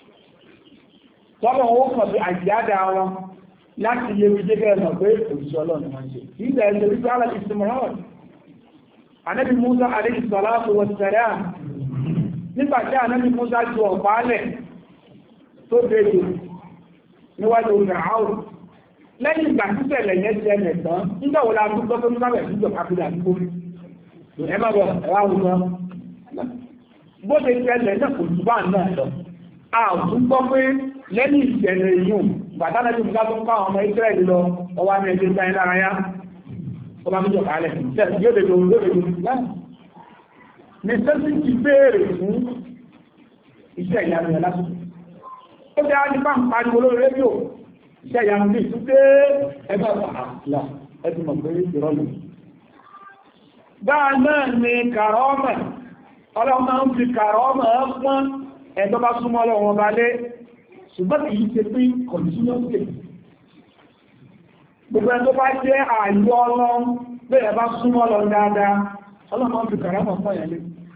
tọ́nà owó kan bí àjíádá wọn láti lè rí jẹ́gẹ́ ẹ̀nà pé òṣìṣẹ́ ọlọ́run máa ṣe ìgbà ẹ̀sẹ̀ wípé ara ìsinmọ̀ràn Ànábì Mùsá alayhi salatu wa salam nígbà tí Ànábì Mùsá ju ọ̀pálẹ̀ tó bèèrè níwájú ìràáwò lẹ́yìn ìgbà tí ṣẹlẹ̀ yẹn ti ẹlẹ̀ tán nígbà wo la ń gbọ́ tó ń sábẹ̀ sí ìjọ kápẹ́lá àdúgbò ẹ má bọ̀ ẹ̀wà wùdọ́ bó ṣe ṣẹlẹ̀ náà kò jù bá náà lọ a ò tún gbọ́ pé lẹ́yìn ìṣẹ̀lẹ̀ yìí bàtà lẹ́yìn ìgbà tó ń kọ́ àwọn ọmọ Ísírẹ́lì lọ ọwọ́ àmì ẹgbẹ́ ìgbà ìlara yá ọba méjọ kálẹ̀ yóò lè lòun yóò lè lòun láì ní sẹ́sì ti béèrè fún iṣẹ́ ìyanu yẹn lásìkò ó jẹ́ àjíká ń pariwo lórí rédíò iṣẹ́ ìyanu bí ìtúté ẹgbẹ́ àpàlà ẹgbẹ́ mọ̀ pé ìrọ̀lù dáa náà ni kàrọ́ọ̀mọ̀ ọlọ́mọ ń fi kàrọ́ọ̀mọ̀ pọ́n ẹ̀tọ́ bá súnmọ́ ọlọ́wọ́n bá lé ṣùgbọ́n kìí ṣe pé continuously gbogbo ẹ̀tọ́ bá jẹ́ àìyọ́ ọlọ́run bẹ́ẹ̀ bá súnmọ́ lọ dáadáa ọlọ́mọ ń fi kàrọ́ọ̀mọ̀ pọ́n yẹn lé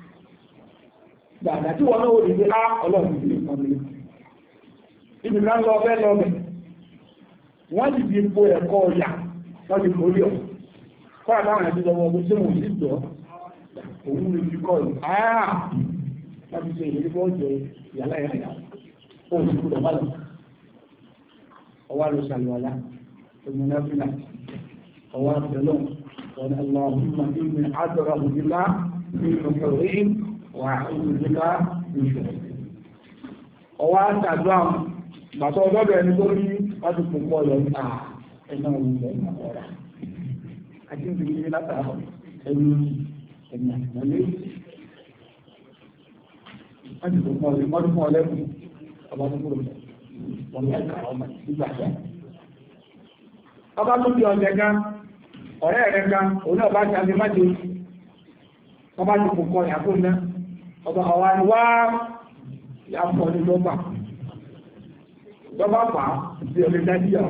gbàdá tí wọ́n náà wò lè dé á ọlọ́run ìdílé kan lé ibi náà lọ bẹ́ lọ bẹ̀ wọ́n ti di ipò ẹ̀kọ́ ọ̀yà wọ́n ti kò rí ọ̀ kọ́ àtàwọn ẹ̀dí lọ́wọ́ ọgbọ́n tí wọ́n sì tọ́ òun lè fi kọ́ ọ̀ àà wọ́n ti ṣe ìrírí bọ́ jẹ ìyàlá ẹ̀yà ó sì kúrò má lọ ọwá lọ sàlùwàlá òmìnira fìlà ọwá pẹ̀lú ọ̀nà ọlọ́ọ̀húnmá ìmì àdọ̀rọ̀ òjìlá ní ìrọ̀kẹ̀rẹ̀ wà òjìlá ìṣòro ọwá àtàdúrà bàtọ̀ ọgọ́bẹ̀ ẹni tó rí láti pòpọ̀ lọ ní ẹ̀nà òwúrọ̀ ọ̀rọ̀ àti ìgbìyànjú látàrà ẹni ẹni àtìmọ́lé láti pòpọ̀ lè mọ́dún fún ọlẹ́kùn ọba tó kúrò wọn lẹ́ka ọmọ ìgbàjá ọba tó bí ọ̀jẹ̀ gan ọ̀rẹ́ rẹ̀ gan òun náà bá ti àti májè ọba ti pòpọ̀ ìyàkó náà ọba ọwá ni wá yàpọ̀ ní lọ́gbà lọ́gbà pa sí ọlẹ́ dájíyà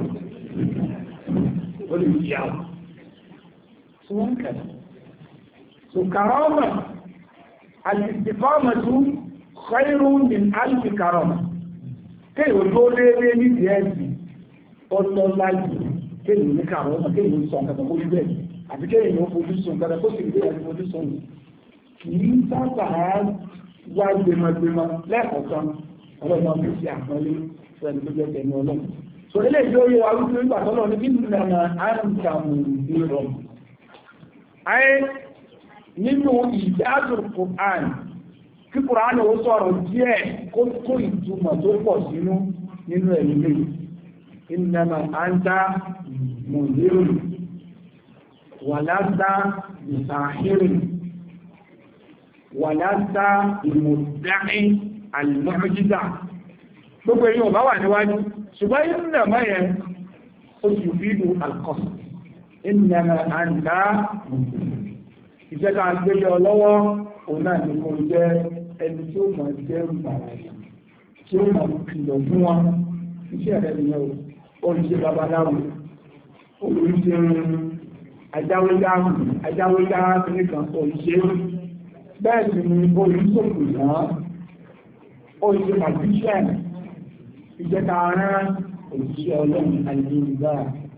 ó lè yíyà tí wọ́n kẹ̀lẹ̀ so karọ́mà alìsìfọ́màtú khairun min alfi karọ́mà kéyò tó léèrè ní díẹ̀sì ọlọ́ láìsí kéyò ní karọ́mà kéyò sọ nǹkan kó ibẹ̀ àti kéyò ní ó fojú sùn nǹkan kó sì rí ẹni fojú sùn kìí sábà wá gbẹmọgbẹmọ lẹ́ẹ̀kọ̀ọ̀kan ọlọ́run ọmọ ìṣẹ́ àpọ́lé fún ẹni tó jẹ́ tẹ̀mí ọlọ́run so ilé ìjọ yóò wá wípé nígbà tọ́lọ́ ní bíbí nàmà àrùntàmù ìrọ̀ ayé nínú ìdájọ́ Qur'an kí Kùránì ó sọ̀rọ̀ díẹ̀ kó kó ìtumọ̀ tó pọ̀ sínú nínú ẹ̀mí lè innama anta mundhirun wa lasta bisahirin wa lasta bimudda'i al-mu'jiza gbogbo èyí ò bá wà níwájú ṣùgbọ́n innama yẹn ó sì fídù al-qasd innama anta ìjẹ́ta gbélé ọlọ́wọ́ òun náà ni mo jẹ́ ẹni tí ó mọ̀ jẹ́ ìgbàlá tí ó mọ̀ kìlọ̀ fún wọn iṣẹ́ rẹ̀ ni yẹn oríṣẹ́ babaláwo oríṣẹ́ ajáwéjá nìkan oríṣẹ́ bẹ́ẹ̀ sì ni oríṣòkù náà oríṣẹ́ magician ìjẹta rán òṣìṣẹ́ ọlọ́run àìlèmígbà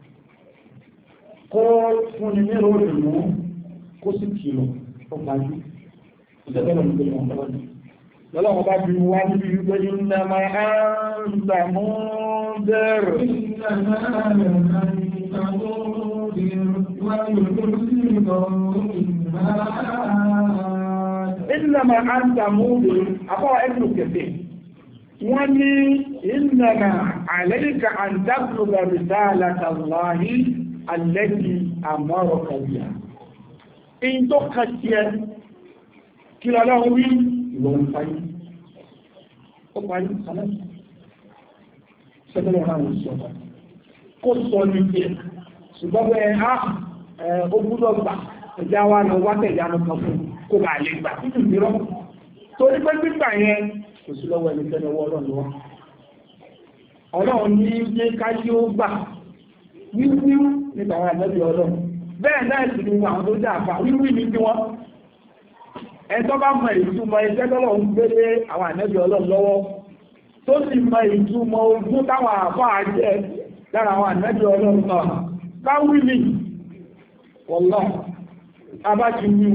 kó fúnni ní ròrìn mú kó sì kìlọ̀ ó parí ìjẹ́bẹ̀rẹ̀ ìgbẹ̀rẹ̀ ọ̀pọ̀lọpọ̀ lọ́lọ́wọ́ bá bí wá níbi wípé iná máa ń gbà mú bẹ̀rẹ̀ iná máa ń gbà mú bẹ̀rẹ̀ àbọ̀ ẹgbùn kẹfẹ́ wọ́n ní iná àlẹ́ríkà àndábùlùgbà risalatallahi allati amaraka biha in tó kàtíẹ̀ kí lọ́lọ́run wí ìwọ̀n parí ó parí sálẹ́sì sẹ́gbẹ̀rẹ̀ àwọn ìṣọ́ta kó sọ ní pé ṣùgbọ́n bẹ́ á ó gbúdọ̀ gbà ẹjá wá lọ wátẹ̀ ìyanu kan fún kó bá lè gbà títù mìíràn torí pé gbígbà yẹn kò sí lọ́wọ́ ẹni tẹ́lẹ̀ ọwọ́ ọlọ́run wá ọlọ́run ní ilé káyé ó gbà wíwíw nípa àwọn àjẹ́bí ọlọ́run bẹ́ẹ̀ náà sì ni àwọn tó jà àpá wíwí ní tí wọ́n ẹ̀tọ́ bá mọ ìtumọ̀ iṣẹ́ tọ́lọ̀ ń gbélé àwọn ànẹ́bí ọlọ́run lọ́wọ́ tó sì mọ ìtumọ̀ ogún táwọn àfá jẹ́ lára àwọn ànẹ́bí ọlọ́run náà káwí ní wọ́lọ́ abájú ní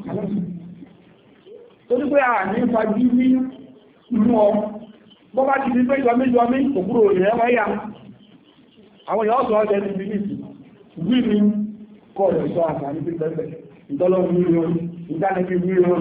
tó ní pé à ní fajú ní inú ọ bọ́ bá ti di pé jọmí jọmí òkúrò rẹ̀ wáyà àwọn èèyàn sọ ọjọ́ ní bíbí wí ní kọ́ rẹ̀ sọ àǹfààní pípẹ́pẹ́ ìtọ́lọ́run ní ìròyìn ìdánẹ́bí wíwọ́n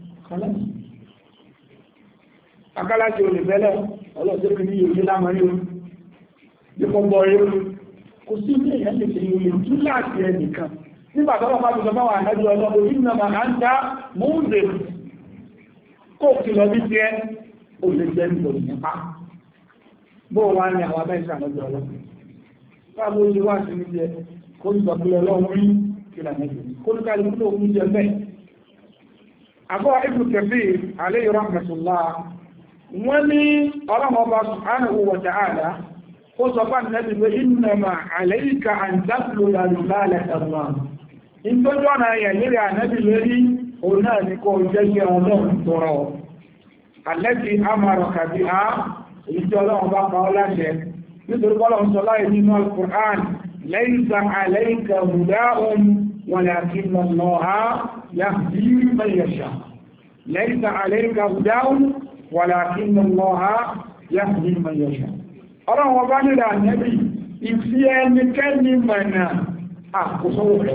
akálàṣẹ́ olùfẹ́lẹ̀ ọlọ́sẹ́kì ní ìlú lámarí o dípọ̀gbọ̀ ẹ̀rọ kò sí ilé ìyẹn lè ṣe ìlú tí láti ẹnìkan nígbàtọ́lọ́ bá ti sọ báwọn ànájú ọlọ́pọ̀ ìrìnà máa ń dá múùdè kó kí lọ bí ti ẹ́ ò lè jẹ́ ìbò nípa bó wá ní àwọn abẹ́sẹ̀ ànájú ọlọ́pọ̀ fáàbó ilé wá sí ní jẹ kó ní sọ̀pọ̀ ọlọ́run rí kí lànàjò kó ní káàlù kúrò ogun jẹ bẹ́ẹ̀ àbọ̀ Ibn Kathir alayhi rahmatullah wọ́n ní ọlọ́mọba subhanahu wa ta'ala ó sọ fún ànẹ́bì pé innama alayka an tatluba risalata Allah in tó jọ́nà yẹ̀ lérí ànẹ́bì lórí òun náà ní kó jẹ́ jẹ́ ọlọ́run tọrọ allati amaraka biha èyí tí ọlọ́run bá pa ọ́ láṣẹ nítorí bọ́lọ̀ ń sọ láì nínú al-Qur'an laysa alayka hudahum walakinna Allaha yahdi man yasha laysa alayka hudahum walakinna Allaha yahdi man yasha ọlọ́run ọba nílẹ̀ ànẹ́bì ìfí ẹnikẹ́ni mọ̀nà àkóṣọ́wò rẹ̀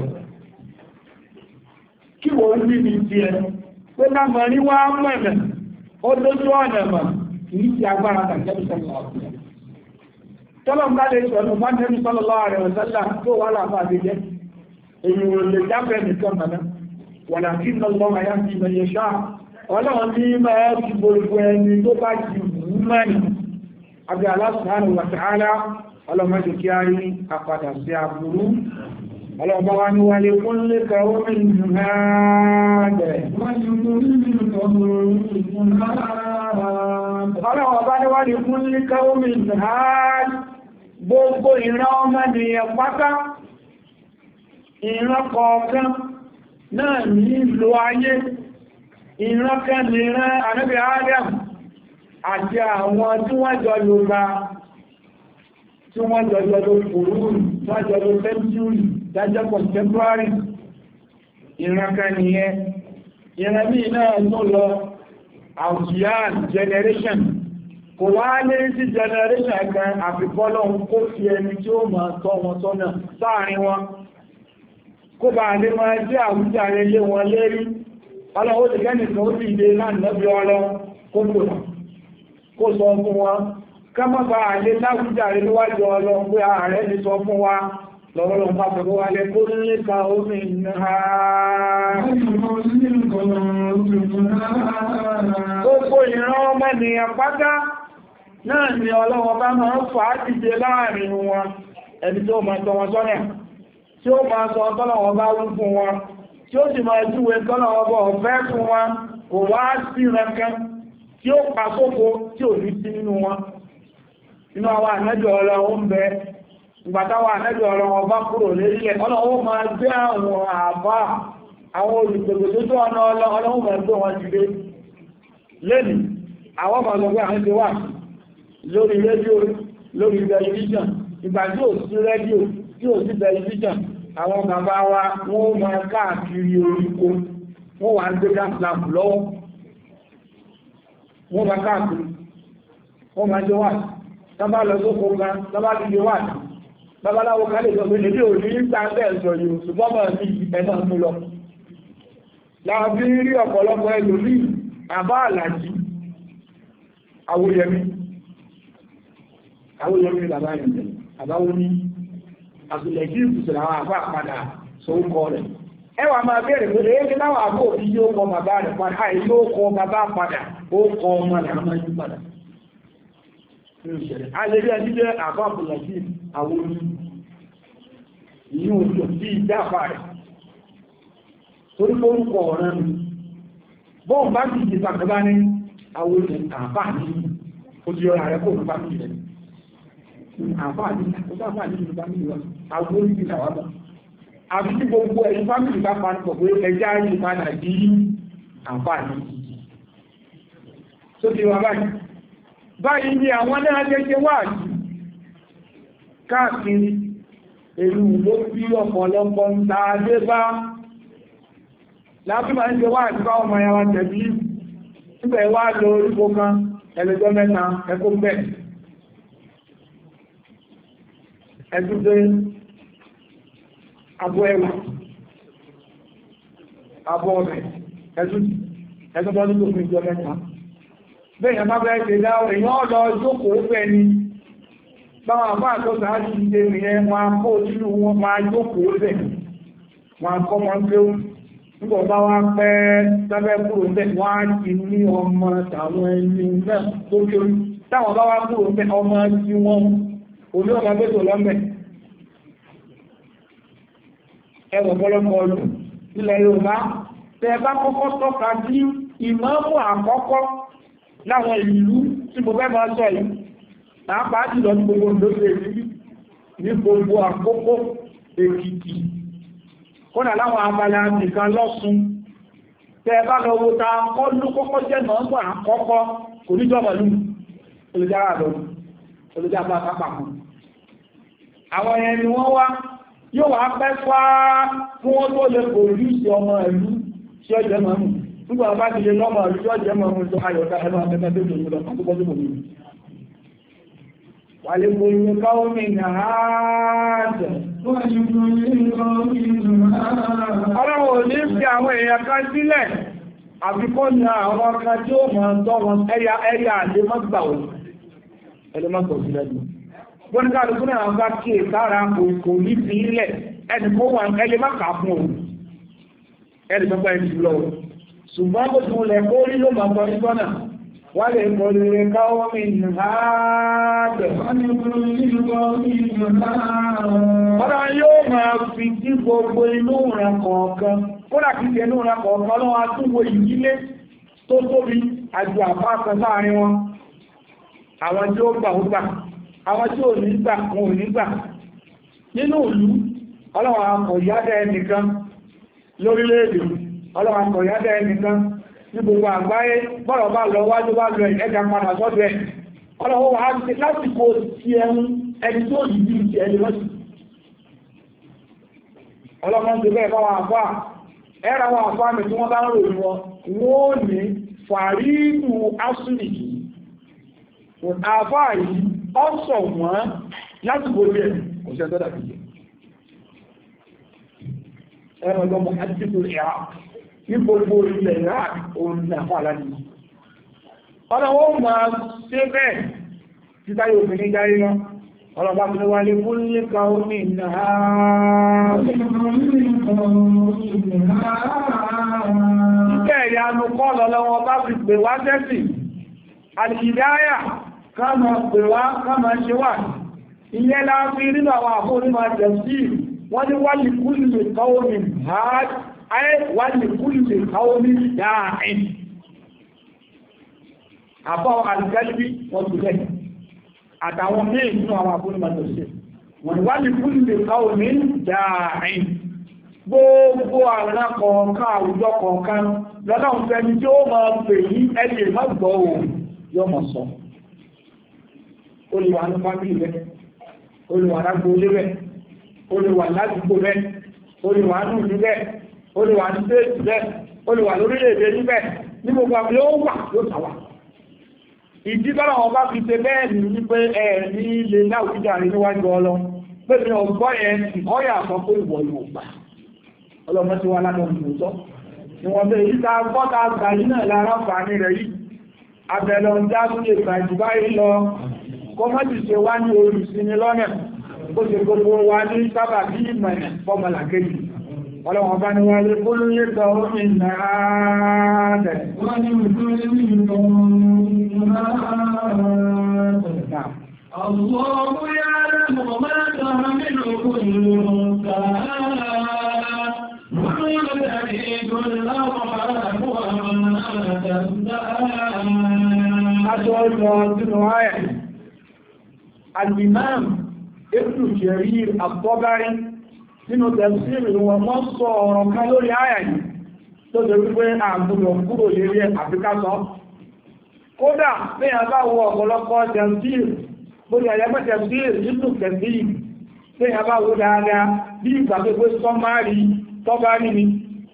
kí wọ́n rí ní ti ẹ pé lámọ̀ rí wá mọ̀nà ó lójú ọ̀nà mọ̀ kìí ti agbára tàbí tọ́lọ̀ bá lè sọ̀rọ̀ bá tẹ́bí sallallahu alaihi wasallam tó wà láàfà àdéjẹ́ èyí ò lè jáfẹ́ nìkan mọ̀nà walakinna Allaha yahdi man yasha ọlọ́run ní máa fi gbogbo ẹni tó bá jù mẹ́rin àbí Allah subhanahu wa ta'ala ọlọ́mọdé kí a rí àpàdà sí àbúrú ọlọ́mọ wa ní wà lè kún lè kàwọ́ mẹ́rin ààbẹ̀ ọlọ́mọ bá ní wà lè kún lè kàwọ́ mẹ́rin ààbẹ̀ gbogbo ìran ọmọ ènìyàn pátá ìran kọ̀ọ̀kan náà ní ìlò ayé ìran kan ní ìran ànábì Adam àti àwọn tí wọ́n jọ lò bá tí wọ́n jọ jọ lò fòrúurì tí wọ́n jọ lò century dájọ́ contemporary ìran kan nìyẹn ìran bí náà tó lọ àwùjíyàn generation kò wá ní sí generation kan àfikọ́lọ́ kó fi ẹni tí ó máa tọ́ wọn sọ́nà sáàrin wọn kó bá lè máa jẹ́ àwùjáre lé wọn lérí ọlọ́wọ́ ti lẹ́nìkan ó sì ilé láti lọ́bí ọlọ́ kó pè wọ́n kó sọ fún wọn ká má bá àlé láwùjáre níwájú ọlọ́ pé ààrẹ ní sọ fún wa lọ́wọ́lọ́ bá fẹ́ wá lẹ́ kó ní ká omi náà gbogbo ìran ọmọ ènìyàn pátá náà ni ọlọ́wọ́ bá máa ń fà á dìde láàrin wọn ẹni tó máa tọ́ wọn sọ́nà tí ó máa sọ tọ́lọ̀wọ́ bá wú fún wọn tí ó sì máa júwe tọ́lọ̀wọ́ bá ọ̀fẹ́ fún wọn kò wá sí rẹ̀kẹ́ tí ó pàṣókò tí ò ní sí nínú wọn inú àwọn ànẹ́jọ ọlọ́wọ́ ń bẹ ìgbàtàwà ànẹ́jọ ọlọ́wọ́ bá kúrò lérílẹ̀ ọlọ́wọ́ máa gbé àwọn àbá àwọn olùgbègbè tó tó ọ̀nà ọlọ́wọ́ máa gbé wọn jùlé lẹ́nìí àwọn máa lọ pé àwọn ti wà lórí rédíò lórí tẹlifíṣàn ìgbà tí ò sí rédíò tí ò sí tẹlifíṣàn àwọn bàbá wa wọ́n máa káàkiri oríko wọ́n wà ń gbé gáàsìláàpù lọ́wọ́ wọ́n máa káàkiri wọ́n máa jẹ́ wà tábà lọ sókò gan tábà ti jẹ́ wà babaláwo ká lè sọ pé lèdí òní nígbà bẹ́ẹ̀ sọ yìí ṣùgbọ́n mọ̀ ní ẹ̀nà mú lọ láàbí rí ọ̀pọ̀lọpọ̀ ẹlòmí àbá àlàjì àwòyẹmí àwòyẹmí bàbá rẹ̀ àbáwó ní àtìlẹ̀kí ìpùsùn àwọn àbá àpadà sókọ rẹ̀ ẹwà máa bẹ̀rẹ̀ pé èyí láwọn àbó òfin yóò kọ bàbá rẹ̀ padà àìlú ó kọ bàbá padà ó kọ ọmọ rẹ̀ àmọ́ yí padà alẹ́rí ẹni jẹ́ àbá àbùlàjí àwọn orí ìyí òjò sí ìjáfà rẹ̀ torí fórúkọ ọ̀rẹ́ mi bọ́n bá ti jẹ́ sàkọ́bá ní àwọn orí àbá ní ojú ọ̀rẹ́ rẹ̀ kò ní bá mi rẹ̀ àbá ní àbá ní ìlú bá mi rẹ̀ àwọn orí ìlàwọ́ àbí tí gbogbo ẹ̀yìn fámìlì bá pa nípò pé ẹjá rí padà dí àǹfààní tó ti wà báyìí báyìí ni àwọn náà jẹ́jẹ́ wà ní káàkiri èrú ló bí ọ̀pọ̀lọpọ̀ ń ta adé bá láàbí máa ń jẹ wà ní bá ọmọ ẹwà tẹ̀bí nígbẹ̀ wá lọ orípo kan ẹlẹ́jọ́ mẹ́ta ẹkó bẹ́ẹ̀ ẹdúgbé abọ́ ẹwà abọ́ ọ̀bẹ̀ ẹ̀tún bọ́ ní gbogbo ìjọ mẹ́ta bẹ́yàn bá bẹ́ẹ̀ ṣe dáwọ̀ èyàn lọ jókòó fẹ́ ni báwọn àbá àtọ́sà á ti ṣe ìrìn wọn kó sínú wọn máa jókòó fẹ́ wọn kọ́ wọn pé ó nígbà bá wá pẹ́ sábẹ́ kúrò bẹ́ wọ́n á ti ní ọmọ tàwọn ẹni náà tó kéré táwọn bá wá kúrò bẹ́ ọmọ tí wọ́n olú ọmọ bẹ́tò lọ́mẹ́ ẹwọ̀ ọ̀pọ̀lọpọ̀ ọdún ilẹ̀ Yorùbá tẹ́ bá kọ́kọ́ tọ́ka sí ìmáàmù àkọ́kọ́ láwọn ìlú tí mo fẹ́ máa sọ yìí pàápàá jùlọ ní gbogbo ìlúṣe ìlú ní gbogbo àkókò Èkìtì kọ́nà láwọn abala nìkan lọ́sùn tẹ́ bá lọ wo ta kọ́lú kọ́kọ́ jẹ́ nọ́mbà àkọ́kọ́ kò ní jọmọ̀ lú olùjára lọ olùjára pápákọ̀ àwọn ẹni wọ́n wá yóò wá pẹ́ fá fún wọ́n tó lè pòlúsì ọmọ ìlú tí ó jẹ́ mọ́mù nígbà bá ti lè lọ́mọ ìlú tí ó jẹ́ mọ́mù tó ayọ̀ká ẹmọ́ afẹ́fẹ́ tó jẹ́ lọ fún gbọ́dọ̀ mọ̀mù wà lè mọ̀ ìlú káwọn mi ní ààjẹ̀ ọlọ́run ò ní fi àwọn èèyàn kan sílẹ̀ àfikọ́ ní àwọn kan tí ó mọ̀ tọ́ wọn ẹ̀yà àdémọ́gbàwọ̀ ẹlẹ́mọ́gbàwọ̀ sílẹ̀ wọ́n ká lókún náà bá kí ìsára kò ní fi ilẹ̀ ẹni kó wà ẹlẹ́ má kà fún òun ẹni tó pẹ́ jù lọ ṣùgbọ́n kò tún lẹ kó rí ló máa tọ́ ní sọ́nà wà lè kọ́ lè káwọ́ mi nù áàbẹ̀ ọ̀rọ̀ yóò máa fi tí gbogbo inú rẹ̀ kọ̀ọ̀kan kódà kí ti inú rẹ̀ kọ̀ọ̀kan lọ́wọ́ túnwò ìdílé tó tóbi àjò àpáàkọ sáàrin wọn àwọn tí ó gbà ó gbà àwọn tí ò ní gbà wọn ò ní gbà nínú ìlú ọlọ́wọ́ akọ̀yádẹ́ ẹnìkan lórílẹ̀-èdè ọlọ́wọ́ akọ̀yádẹ́ ẹnìkan ní gbogbo àgbáyé bọ́rọ̀ bá lọ wájú bá lọ ẹ̀ẹ́dà padà sọ́dọ̀ ẹ̀ ọlọ́wọ́ wà lásìkò tí ẹnu ẹni tó yìí bí ti ẹni lọ́sì ọlọ́wọ́ ti bẹ́ẹ̀ bá wọn àfá ẹ̀rà wọn àfá mi tí wọ́n bá ń rò wọn wọ́n ní fàrídù asùnì àfá yìí ọ́sọ̀ wọ́n láti borí ẹ̀ kò ṣe tọ́dà fi jẹ́ ẹ̀rọ ọlọ́mọ àdìsíkò ìhà ní gbogbo ilẹ̀ Iraq òun ní àpá aláàdì ọ̀nà wọ́n máa ṣe bẹ́ẹ̀ títà yóò fi ní járí náà ọlọ́pá fi wà lè fún ní káwọn ní náà ìkẹ́ẹ̀rẹ̀ anukọ́ lọ́lọ́wọ́ bá fi pè wá tẹ́sì alìdáyà ká máa pè wá ká máa ṣe wà ìyẹn láàfin nínú àwọn àkórí máa tẹ̀sí wọ́n ní wà ní kúlù káwọn ní hajj ayé wà ní kúlù káwọn ní dáàín àbọ̀ alìgálíbí wọ́n tún lẹ́yìn àtàwọn méjì nínú àwọn àkórí máa tẹ̀sí wọ́n wà ní kúlù káwọn ní dáàín gbogbo àwọn kọ̀ọ̀kan àwùjọ kọ̀ọ̀kan lọ́nà ìfẹ́ni tí ó máa pè ní ẹni ìmọ̀gbọ́ òun yóò mọ̀ sọ olùwà ní fábílì rẹ̀ olùwà lágbó olé rẹ̀ olùwà ládùúgbò rẹ̀ olùwà ní ìlú rẹ̀ olùwà ní stéètì rẹ̀ olùwà lórílẹ̀-èdè níbẹ̀ ní gbogbo àmì ó wà ló tàwà ìdí bára wọn bá fi ṣe bẹ́ẹ̀ ní wípé ẹ̀ ní ilé láwùjọ àrí níwájú ọlọ pé ní ọgbọ́ yẹn ìkọ́yà sọ pé ìwọ̀ ìwọ̀ gbà ọlọ́mọ tí wọ́n lánàá ìgbòsọ́ ni wọ́n bẹ̀ ìta gbọ́ta gbà yìí náà lára fàání rẹ̀ yìí abẹ̀lọ jágún lè gbà jù báyìí lọ kọmọ́jì ṣe wá ní orí ìsinmi lọ́nà bó ṣe gbogbo wa ní sábà bí ìmọ̀nà fọ́mọ̀lá kejì ọlọ́wọ́n bá ní wá lé kólú yé tọ́ ìnà ààrẹ̀ الله يعلم ما تحمل كل أنثى ويعيد الأرحام وما تزداد. الإمام ابن جرير الطبري nínú tẹ̀síìrì wọn mọ́ sọ ọ̀rọ̀ kan lórí àyà yìí tó jẹ́ wípé àgbùnà kúrò lérí àfíká sọ. kódà bí a bá wọ ọ̀pọ̀lọpọ̀ tẹ̀síìrì bóyá ayẹ́gbẹ́ tẹ̀síìrì nínú tẹ̀síìrì bí a bá wọ dáadáa bí ìgbà tó gbé sọ́márì tọ́bárí ni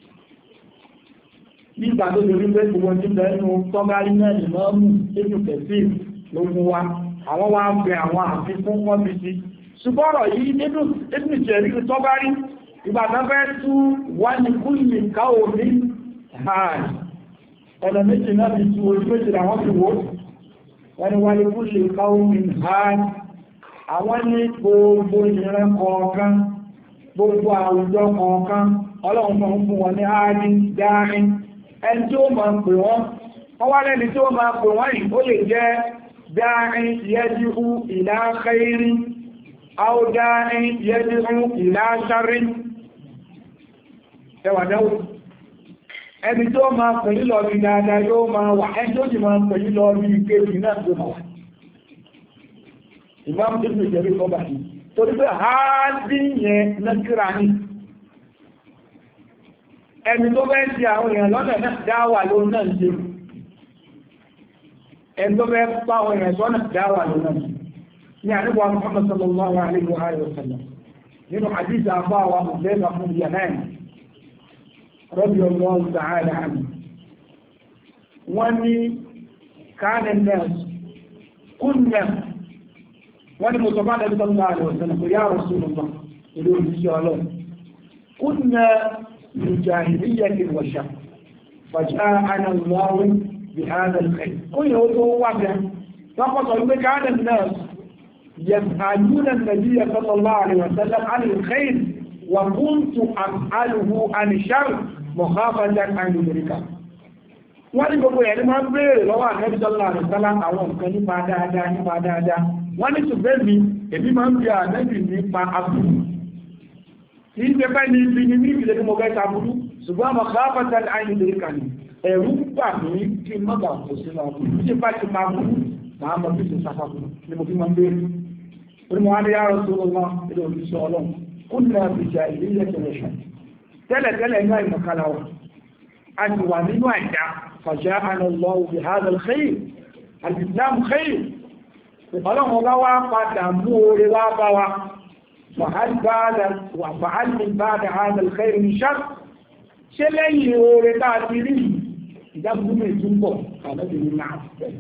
bí ìgbà tó lórí pé gbogbo ti bẹ̀ẹ́nu tọ́bárí náà ni mọ́ mú nínú tẹ̀síìrì ló mú wa àwọn wá ń bẹ àwọn àfikún wọ́n bí sí ṣùgbọ́rọ̀ yìí nínú ìjẹ̀rí tó bá rí ìgbàtàfẹ́ tú wà ní kúlì káò ní ààrì ọ̀nà méjì náà bí tú orí méjì àwọn fi wó wọ́n ni wà ní kúlì káò ní ààrì àwọn ní gbogbo ìran kọ̀ọ̀kan gbogbo àwùjọ kọ̀ọ̀kan ọlọ́run máa ń fún wọn ní ààrì dáárín ẹni tí ó máa pè wọ́n wọ́n wá lẹ́ni tí ó máa pè wọ́n yìí ó lè jẹ́ dáárín yẹ́jú ìlà khairin أو داع يدعو إلى شر ẹwà dáwò ẹni tó máa pẹ̀lú lọ rí dáadáa yóò máa wà ẹni tó jì máa pẹ̀lú lọ rí kéèkì náà tó máa wà ìmáàmù tó fi jẹ́rí kọ́ bàtí tó ní pé àádí yẹn nákírà ní ẹni tó bẹ́ ti àwọn èèyàn lọ́nà náà dáwà ló náà ṣe ẹni tó bẹ́ pa àwọn èèyàn sọ́nà dáwà ló náà ṣe ní àríwá Muhammad sallallahu alaihi wa sallam nínú hadith àbáwà mọ̀lẹ́gbà fún Yaman radiyallahu ta'ala anhu wọ́n ní kana an-nas kunna wọ́n ní mọ̀sọ̀fà nàbí sallallahu alaihi wa sallam ya Rasulullah ìlú òjíṣẹ́ ọlọ́run kunna fi jahiliyyatin wa shak faja'ana Allahu bi hadha al-khayr ó yẹ ó tó wà bẹ́ẹ̀ wọ́n kọ́ sọ wípé kana an-nas يسألون النبي صلى الله عليه وسلم عن الخير وكنت أسأله عن الشر مخافة أن يدركه wọ́n ní gbogbo ẹ̀rí máa ń béèrè lọ́wọ́ Ànábì sallallahu alaihi wasallam àwọn nǹkan nípa dáadáa nípa dáadáa wọ́n ní ṣùgbẹ́ mi èmi máa ń bí Ànábì nípa aburú kì í ṣe fẹ́ ní ibi ní ìbílẹ̀ tí mo fẹ́ ta burú ṣùgbọ́n مخافة أن يدركني ẹ̀rù gbà mí kí n má bàa kò sínú aburú tí bá ti máa burú máa mọ̀ bí ṣe sáfà burú ni mo fi máa ń béèrè onímọ̀ ya Rasulullah ilé òjíṣẹ́ ọlọ́run kúnnà bìjà ìlú ilẹ̀ tẹ̀lẹ̀ṣẹ̀ tẹ́lẹ̀tẹ́lẹ̀ inú àìmọ̀kálà wà a ti wà nínú àìdá faja'ana Allahu bi hadha al-khayr al-islam khayr ọlọ́run ọba wá padà mú oore wá bá wa fa'al min ba'da hadha al-khayr min sharr ṣé lẹ́yìn oore tá a ti rí ìdábùdó ìtúbọ̀ àlọ́bìnrin náà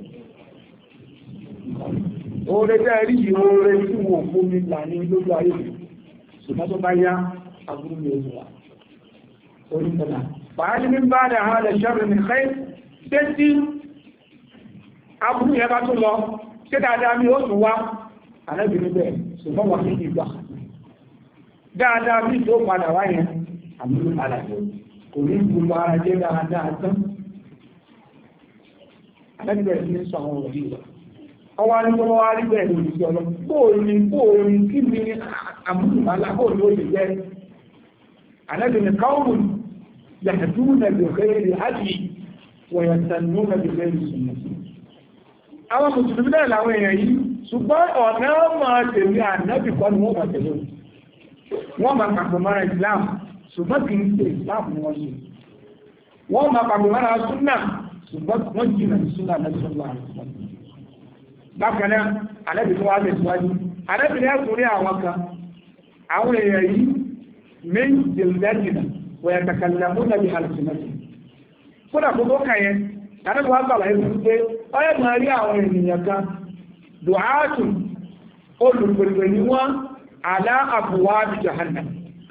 oore jẹ́ rí oore tí wọ́n fún mi là ní lójú ayé ṣùgbọ́n tó bá yá agbúrú ní oṣù wa orí tọ́lá fàálí ní bá dà ha lè ṣẹ́rù ní ṣe ṣe tí abúrú yẹ bá tún lọ ṣe dáadáa mi ó tún wá àlẹ́bìnrin bẹ́ẹ̀ ṣùgbọ́n wà ní ìgbà dáadáa bí tó padà wáyẹn àmúlò padà kò ní gbogbo ara jẹ́ dáadáa tán àlẹ́bìnrin sí ní sọ àwọn òbí lọ ọwọ́ arígbọ́n wá rí bẹ́ẹ̀ lórí sí ọlọ́ bóòrí bóòrí kí ni àmúlò alábòòrí ó lè jẹ́ àlẹ́bìnrin káwọn يهدون بغير هدي ويستنون بغير سنتي àwọn mùsùlùmí náà làwọn èèyàn yìí ṣùgbọ́n ọ̀nà máa tẹ̀lé ànábì kọ́ ni wọ́n máa tẹ̀lé wọ́n máa pàpọ̀ mọ́ra Islam ṣùgbọ́n kì í ṣe Islam ni wọ́n ṣe wọ́n máa pàpọ̀ mọ́ra súnà ṣùgbọ́n wọ́n jìnà sí súnà náà sọ́lá bákan náà ànábì tó wá lè síwájú ànábì ní ẹ̀kúnrí àwọn kan àwọn èèyàn yìí méjì jìlẹ́jìnà ويتكلمون بألسنتهم kódà gbogbo kàyẹ tàbí wọ́n bàbá ẹgbùn pé ọyẹ́ máa rí àwọn ènìyàn kan dùhátù olùgbèrè ní wọ́n alá àbúwá bí jahannam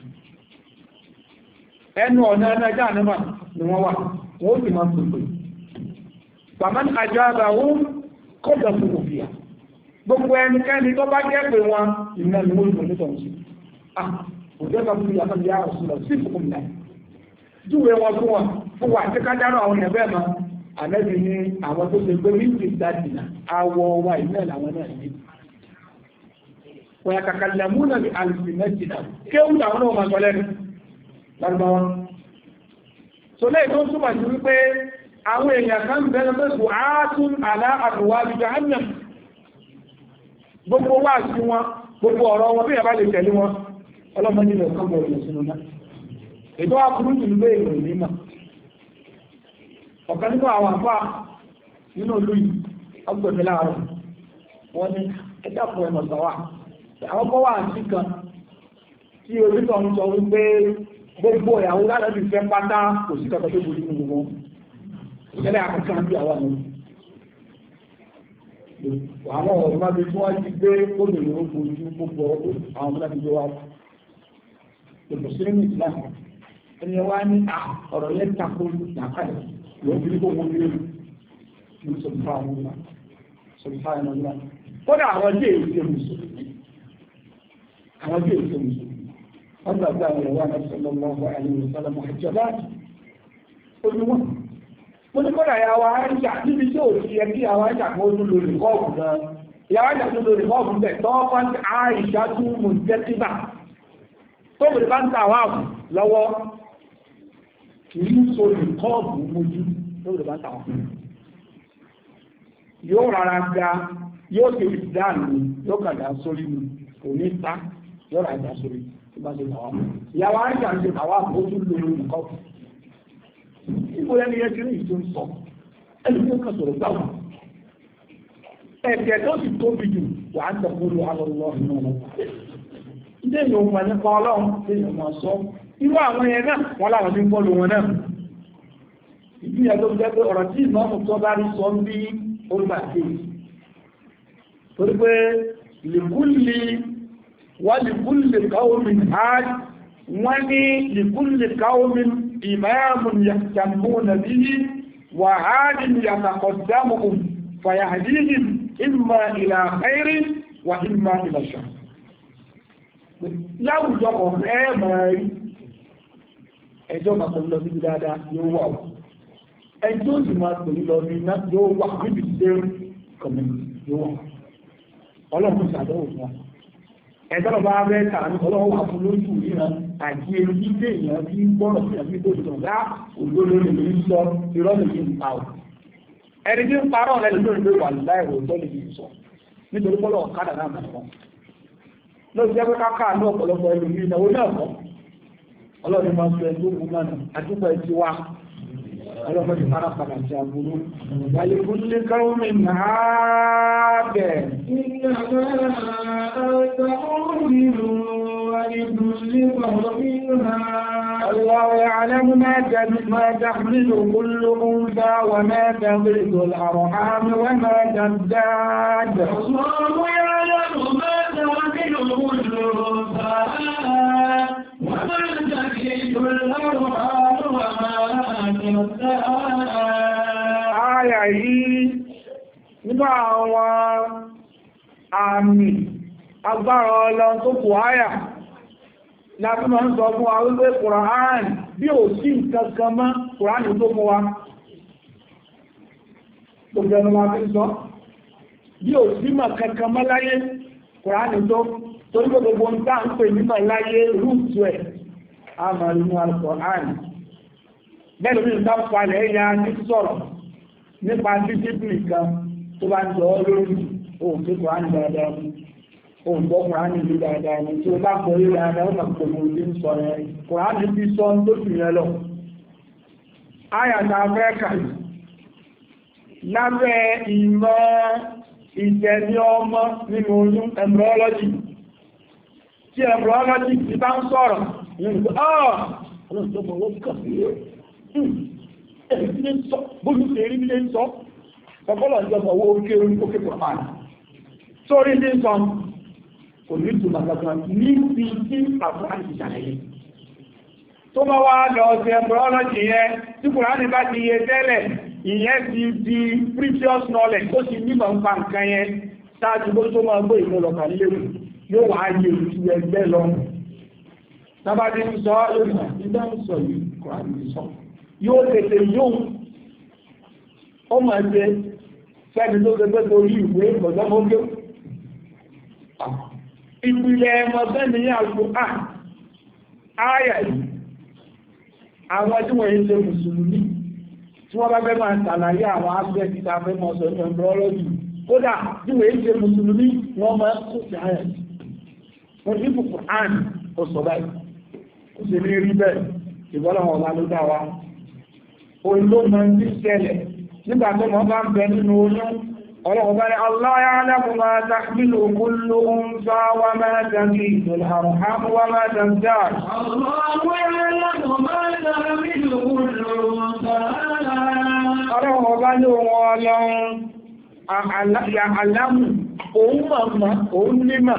ẹnu ọ̀nà ẹnẹ́jà náà ni wọ́n wà wọ́n sì máa pèpè pàmán àjábà wọ́n kọ́dà fún òfìyà gbogbo ẹnikẹ́ni tó bá jẹ́ pé wọn ìmọ̀ ni wọ́n ìgbò nítorí sí òjọ́ta fún ìyàtọ̀ ìyá ọ̀sùnlọ̀ sí ìfòkùn náà júwe wọn fún wọn fún wa tí ká dárò àwọn èèyàn bẹ́ẹ̀ mọ́ àlẹ́bí ní àwọn tó ṣe pé wíńdì dádìnà awọ wa ìmẹ́ làwọn náà ní wọ́n yà kàkà lẹ́mú náà bí alìsì mẹ́jìnà kéwù làwọn náà máa sọ lẹ́nu lárúbáwá so lẹ́yìn tó ń túmọ̀ sí wípé àwọn èèyàn kan bẹ̀rẹ̀ pé kò áátún àlá àbúwá bí jahannam gbogbo wá sí wọn gbogbo ọ̀rọ̀ wọn bí yàrá lè tẹ̀lé wọn ọlọ́mọ nílẹ̀ ọ̀kan bọ̀ ìrìn sínú náà ètò àkúrú jù lé èrò ìrìnà ọ̀kan nínú àwọn àpá nínú olú yìí ọgbẹ̀mí láàárọ̀ wọ́n ní ẹjá fún ẹmọ̀ sọ́wà àwọn kọ́ wà sí kan tí orítọ̀ ń sọ wípé gbogbo ìyàwó láti fẹ́ pátá kò sí kọ́kọ́ tó borí nínú wọn ìṣẹ́lẹ̀ àkọ́kọ́ bí àwọn ọmọ àwọn ọ̀rọ̀ máa bí wọ́n ti gbé gómìnà ó bojú gbogbo àwọn ọmọdé ti gbé wá ìpòsílẹ̀ ní ìsìláàmù ẹni wá ní ọ̀rọ̀ yẹn tako nàkàlẹ̀ ló bí kó wọ́n lé ní sọ̀tà ọ̀nà sọ̀tà ọ̀nà kódà àwọn jẹ́ èsì mùsùlùmí àwọn jẹ́ èsì mùsùlùmí wọ́n gbà pé àwọn ìwà náà sọ̀rọ̀ lọ́wọ́ àyẹ̀wò sọ̀rọ̀ mọ̀ ìjọba olúwọ́n mo ní kódà yàwó àìjà níbi tí ò ti yẹ kí àwọn àìjà kó tún lórí kọ́ọ̀bù gan yàwó àìjà tún lórí kọ́ọ̀bù bẹ̀ tọ́ àìjà tún mú tẹ́tíbà tó bèèrè bá ń ta àwọn àbù lọ́wọ́ kìí so lè kọ́ọ̀bù mójú tó bèèrè bá ń ta àwọn yóò rárá ga yóò ṣe ìdáàlù yóò kàdá sórí mi kò ní ta yóò rà ìdá sórí tó bá ṣe tàwọn ìyàwó àìjà ń ṣe tàwọn àbù ó tún lórí kọ́ọ̀bù ìbò ẹni yẹn kiri ìtò ń sọ ẹni tó kà sọ̀rọ̀ gbáwà ẹ̀kẹ́ tó sì tóbi jù wà á tẹ̀kúrú alọ́lọ́ ìnáwó ilé ìyóò wà nípa ọlọ́run tí èèyàn máa sọ irú àwọn yẹn náà wọ́n láwọn tí ń bọ́ọ̀lù wọn náà ìdí ẹ̀ tó jẹ́ pé ọ̀rọ̀ tí ìmọ̀ọ́mù tó bá rí sọ bí ó gbà dé torí pé lìkúlì wà lìkúlì káwọ́mì hajj wọ́n ní lìkúlì káwọ́mì إمام يهتمون به وعاد يتقدمهم فيهديهم إما إلى خير وإما إلى شر láwùjọ kan ẹ máa rí ẹjọ́ máa pẹ̀lú lọ sí dáadáa yóò wà ó ẹjọ́ sì máa pẹ̀lú lọ sí iná yóò wà níbi tí kọ̀mìnì yóò wà ọlọ́run ṣàdọ́wò fún wa ẹ̀tọ́lọ̀ bá rẹ̀ tààrí ọlọ́wọ́ wà fún lójú ìran àti ẹni tí dé èèyàn tí ń gbọ́nà sí àbí tó jọ lá òjòló lè lè sọ ìrọ́lẹ̀ yìí ń pa ò ẹni tí ń parọ́ rẹ̀ lórí pé wà láìrò tó lè yìí sọ nítorí pọ́lọ̀ ọ̀kadà náà mọ̀ wọn lórí jẹ́ pé káká ní ọ̀pọ̀lọpọ̀ ẹlú ní ìnáwó náà kọ́ ọlọ́run máa sọ ẹni tó kú náà àdúgbò ẹ ti wá ọlọ́pọ̀ ti fara padà sí agbóró wáyé fún lé káwọ́mì náà bẹ̀ الله يعلم ما تحمل كل أنثى وما تغيض الأرحام وما تزداد الله يعلم ما تحمل كل أنثى وما تغيض الأرحام وما Àyà yìí nínú àwọn àmì agbára Ọlọ́run tó kù àyà láti máa ń sọ fún wa wípé Kùránì bí ò sí nǹkan kan mọ́ Kùránì tó mú wa. Gbogbo ẹnu wa fi sọ bí ò sí mọ̀ kankan mọ́ láyé Kùránì tó torí gbogbo ń tá ń pè nímọ̀ láyé rúùtù ẹ̀ àmà inú Al-Kùránì. Bẹ́ẹ̀lú bí ìta falẹ̀ ẹ̀yà ní sọ̀rọ̀ nípa dídíbìlì kan tó bá ń jọ lórí ohun tó Kùránì dáadáa mú ohun tó Kùránì ní dáadáa ní tí ó bá kọ̀ rí dáadáa ó kàkọ̀ mọ̀ ní sọ rẹ̀ Kùránì bí sọ tó sì yẹn lọ. Áyàtà Amẹ́ríkà lábẹ́ ìmọ̀ ìtẹ̀lé ọmọ nínú oyún embryology tí embryology ti bá ń sọ̀rọ̀ nínú ọ́ ọlọ́sọ̀mọ̀ wọ́n kà sí ẹ̀rí sọ bóyú sí erí nílé ń sọ ọ̀pọ̀lọ̀ ìjọba owó oké orí ókè pọ̀pàá sórí ní sọ kò ní ìtumọ̀ kankan ní ti tí àfúrán ti ṣàlàyé tó bá wá lọ sí embryology yẹn tí Kùránì bá ti yé tẹ́lẹ̀ ìyẹn ti di precious knowledge tó ti nímọ̀ ń pa nǹkan yẹn sáájú bó tó máa gbé ìmọ̀lọ̀kà léwu yóò wá yé ìtú ẹgbẹ́ lọ tábàdí ń sọ lórí ìdá ń sọ yìí Kùránì sọ yóò tètè yóò ó máa jẹ fẹ́ni tó gbẹgbẹ́ torí ìwé gbọ̀gbọ́gbọ́ ìpìlẹ̀ ẹmọ̀gbẹ́ ní àlùkò ààyà yìí àwọn tí wọ́n yí ṣe mùsùlùmí tí wọ́n bá fẹ́ máa tàlàyé àwọn aspect tí a fẹ́ mọ́ sọ ní embryology kódà tí wọ́n yí ṣe mùsùlùmí wọ́n máa kó sí ààyà wọ́n ní fún Quran ó sọ báyìí ó sì ní rí bẹ́ẹ̀ ìbọ́lọ́wọ́ ọba ló dá wa olóòmọ ní ṣẹlẹ̀ nígbà tó mọ́ bá ń bẹ nínú oyún ọlọ́wọ́ bá ní Allah ya'lamu ma tahmilu kullu unsa wa ma taghidul arham wa ma tazdad ọlọ́wọ́ bá ní ohun ọlọ́run àlámù òun mọ̀mọ̀ òun nímọ̀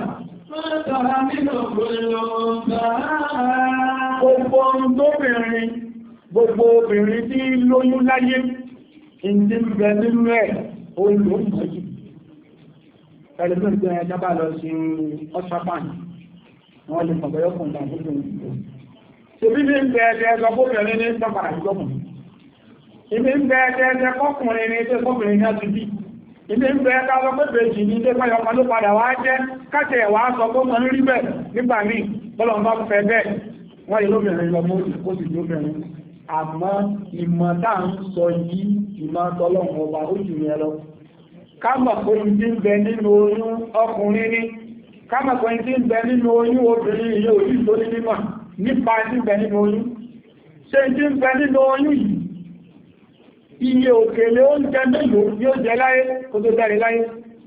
gbogbo obìnrin gbogbo obìnrin tí lóyún láyé ìdí ń bẹ nínú ẹ̀ olóòmọ̀jú ẹlẹ́gbẹ̀ẹ́ ìgbẹ̀ ẹjọ́ bá lọ sí ọ́sàpáàn wọ́n lè pọ̀pọ̀ yọ́kùn ìdàgbójú ìgbò tí bí ní ń bẹ ẹjẹ́ ẹjọ́ kóbìnrin ní sọ́pàá ìgbọ́kùn ìbí ń bẹ ẹjẹ́ ẹjẹ́ kọkùnrin ní tó kọkùnrin ní ọdún bí ìbí ń bẹ ẹjẹ́ ọlọ́pẹ́ bèjì ní tó pẹ́yọ kan ló padà wá jẹ́ káṣẹ̀ ẹ̀wà sọ tó mọ̀ rí bẹ́ẹ̀ nígbà míì bọ́lọ̀ bá fẹ́ bẹ́ẹ̀ wọ́n yẹ lóbìnrin lọ mọ́ òsì kó sì lóbìnrin àmọ́ ìmọ̀ táà ń sọ yìí ìmọ̀ tọ́lọ́run ọba ó jù yẹn lọ kámọ̀ pé tí ń bẹ nínú oyún ọkùnrin ní kámọ̀ pé tí ń bẹ nínú oyún obìnrin yóò rí tó ní mímọ̀ nípa tí ń bẹ nínú oyún ṣe tí ń bẹ nínú oyún yìí iye òkèlè oúnjẹ mélòó yóò jẹ láyé kó tó jáde láyé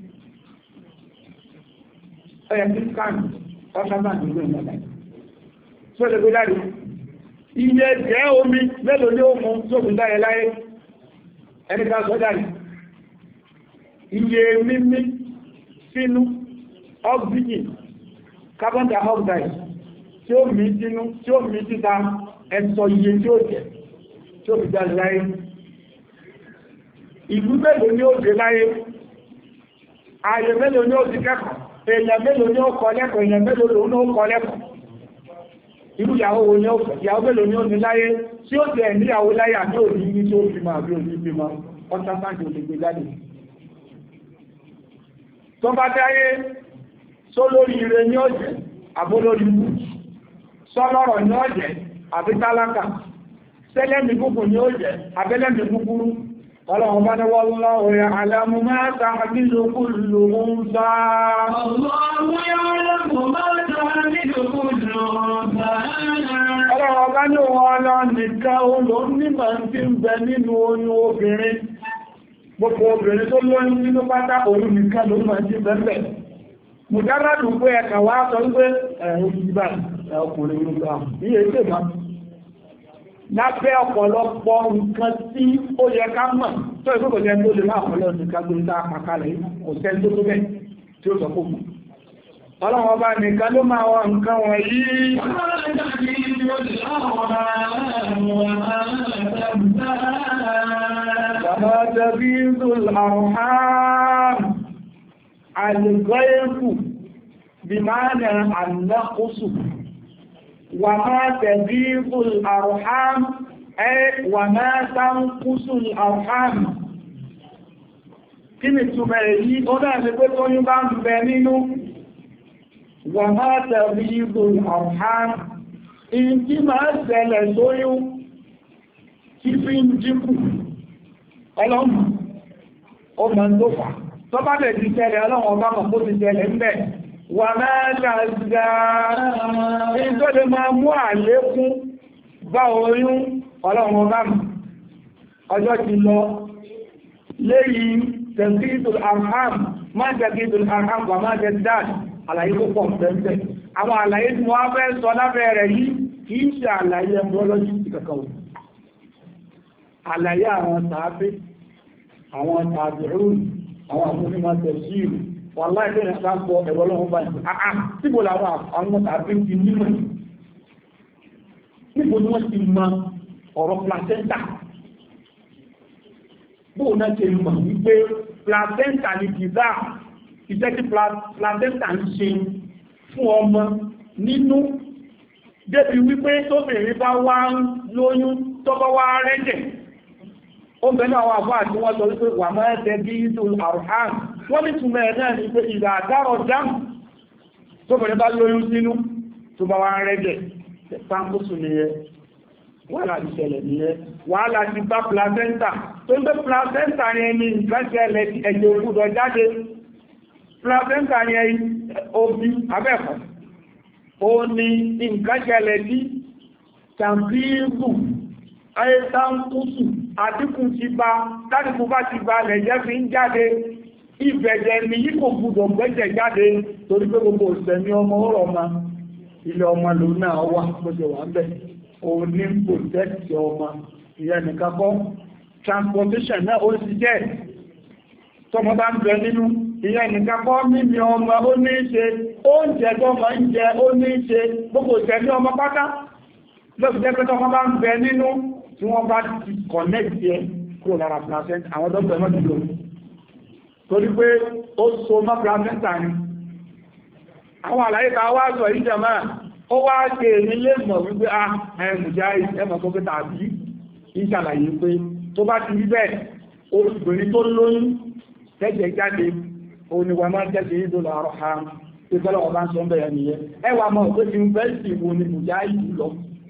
ẹ̀yẹ tí kàn ọ́sánà nígbò ìmọ̀lẹ̀ tó lè gbé jáde iye jẹ́ omi mélòó ní ó mú tó fi jáde láyé ẹnìkan sọ jáde iye mímí sínú oxygen carbon dioxide tí ó mí sínú tí ó mí síta ẹ̀sọ̀ iye tí ó jẹ́ tí ó fi jáde láyé ìlú mélòó ní ó jẹ láyé ààyè mélòó ní ó ti kẹ́kọ̀ọ́ èèyàn mélòó ní ó kọ́ lẹ́kọ̀ọ́ èèyàn mélòó ní ó kọ́ lẹ́kọ̀ọ́ irú ìyàwó wo ní ó ìyàwó mélòó ní ó ní láyé tí ó jẹ́ ìníyàwó láyé àti òní ní tí ó fi máa bí òní bí máa ọ́tá sáàkì ò lè gbé jáde tó bá dáyé só lórí ire ní ọ̀jẹ̀ àbó lórí mú sọ́lọ́rọ̀ ní ọ̀jẹ̀ àbí tálákà sẹ́lẹ̀mì gúgùn ní ọ̀jẹ̀ abẹ́lẹ̀mì gúgúrú ọlọ́run bá ní wọ́n lọ́wọ́ ya alámú máa tàbílò kúlù ń bá ọlọ́run bá ní wọ́n lọ nìkan olóòrùn nígbà tí ń bẹ nínú oyún obìnrin gbogbo obìnrin tó lóyún nínú pátá òun nìkan ló máa ti bẹ́ẹ̀ mùdárádù pé ẹ̀kà wá sọ wípé ẹ̀rùn ìgbà ọkùnrin ìgbà iye tí ìgbà lábẹ́ ọ̀pọ̀lọpọ̀ nǹkan tí ó yẹ ká mọ̀ tó ìgbókò jẹ́ tó lè máa pọ̀lọ́ nìkan tó ń dá àpàkalẹ̀ kò sẹ́ tó tó bẹ́ tí ó sọ fún ọlọ́run ọba nìkan ló máa wọ nǹkan wọ̀nyí وما تغيض الأرحام الغيظ بمعنى النقص وما تغيض الأرحام أي وما تنقص الأرحام kí ni túnmọ̀ èyí ó náà ní pé tó yí bá ń bẹ nínú وما تغيض الأرحام in tí máa ṣẹlẹ̀ lóyún tí fi ń dínkù ọlọ́mù ó mọ̀ tó fà tó bá lè ti ṣẹlẹ̀ ọlọ́run ọba mọ̀ kó ti ṣẹlẹ̀ ń bẹ̀ wà mẹ́ta ṣíga in tó lè máa mú àlékún bá oyún ọlọ́run ọba mọ̀ ọjọ́ ti lọ léyìn tẹ̀síìdùl arham máa tẹ̀síìdùl arham wà máa tẹ̀síìdùl àlàyé tó pọ̀ pẹ̀lẹ̀ àwọn àlàyé tí wọ́n fẹ́ sọ lábẹ́ rẹ̀ yìí kìí ṣe àlàyé embryology kankan àlàyé àwọn tàbí àwọn tàbírùn àwọn àmúnímọ̀ tẹ̀síìrù wọ́n láìpẹ́ ìrìnàṣàpọ̀ ẹ̀rọ lọ́wọ́ báyìí àà síbò làwọn àwọn tàbí ti nímọ̀ níbo ni wọ́n ti mọ ọ̀rọ̀ placenta bóò náà ṣe mọ̀ wípé placenta ni kìdá iṣẹ́ tí placenta ń ṣe fún ọmọ nínú débi wípé tóbìnrin bá wá ń lóyún tó bá wá rẹ́jẹ̀ ó bẹ̀ náà wà fún àti wọ́n sọ wípé wà máa tẹ́ bí ìlú àrùhàn wọ́n ní túnmọ̀ ẹ̀ náà ní pé ìgbà àdárọ̀ dáàmù tóbìnrin bá lóyún sínú tó bá wá rẹ́jẹ̀ sáńkóṣù nìyẹn wàhálà ti ṣẹlẹ̀ nìyẹn wàhálà ti bá placenta tó ń gbé placenta yẹn ní nǹkan ṣẹlẹ̀ ẹ̀jẹ̀ òkúdọ̀ jáde placenta yẹn obi abẹ́ẹ̀kọ́ ó ní nǹkan ṣẹlẹ̀ tí tàbíìbù ayétánkúsù àdínkù ti bá tádìkù bá ti bá lẹ̀jẹ̀ fi ń jáde ìbẹ̀jẹ̀ ni yí kò gbúdọ̀ gbẹ́jẹ̀ jáde torí pé gbogbo òṣèlú ọmọ ọ̀rọ̀ ọmọ ilé ọmọ ló náà wà gbọ́jẹ̀ wà bẹ̀ òun ní protect ọmọ ìyẹn nìkan kọ́ transportation náà ó sì jẹ́ tọmọ bá ń bẹ nínú ìyẹn nìkan kọ́ mímí ọmọ ó ní ṣe oúnjẹ tó mọ̀ ń jẹ ó ní ṣe gbogbo ìṣẹ̀lú ọmọ pátá lọ́pù jẹ́ pé tọmọ bá ń bẹ nínú tí wọ́n bá ti connect yẹ kúrò lára placenta àwọn dọ́gbẹ̀ mọ́ dìlò torí pé ó so mọ́ placenta ni àwọn àlàyé ká wá sọ ìjẹmọ́ ó wá ṣe èmi lè mọ̀ wípé a ẹmùjá ẹmọ̀ tó pẹ́ta àbí ìṣàlàyé pé tó bá ti rí bẹ́ẹ̀ obìnrin tó lóyún tẹ́jẹ̀ jáde oníwà máa tẹ́jẹ̀ ìdólà àrọ̀ ha tí tọ́lọ̀ ọba ń sọ ń bẹ̀rẹ̀ nìyẹn ẹwà mọ̀ pé yunifásitì wo ni mùjá ìlú lọ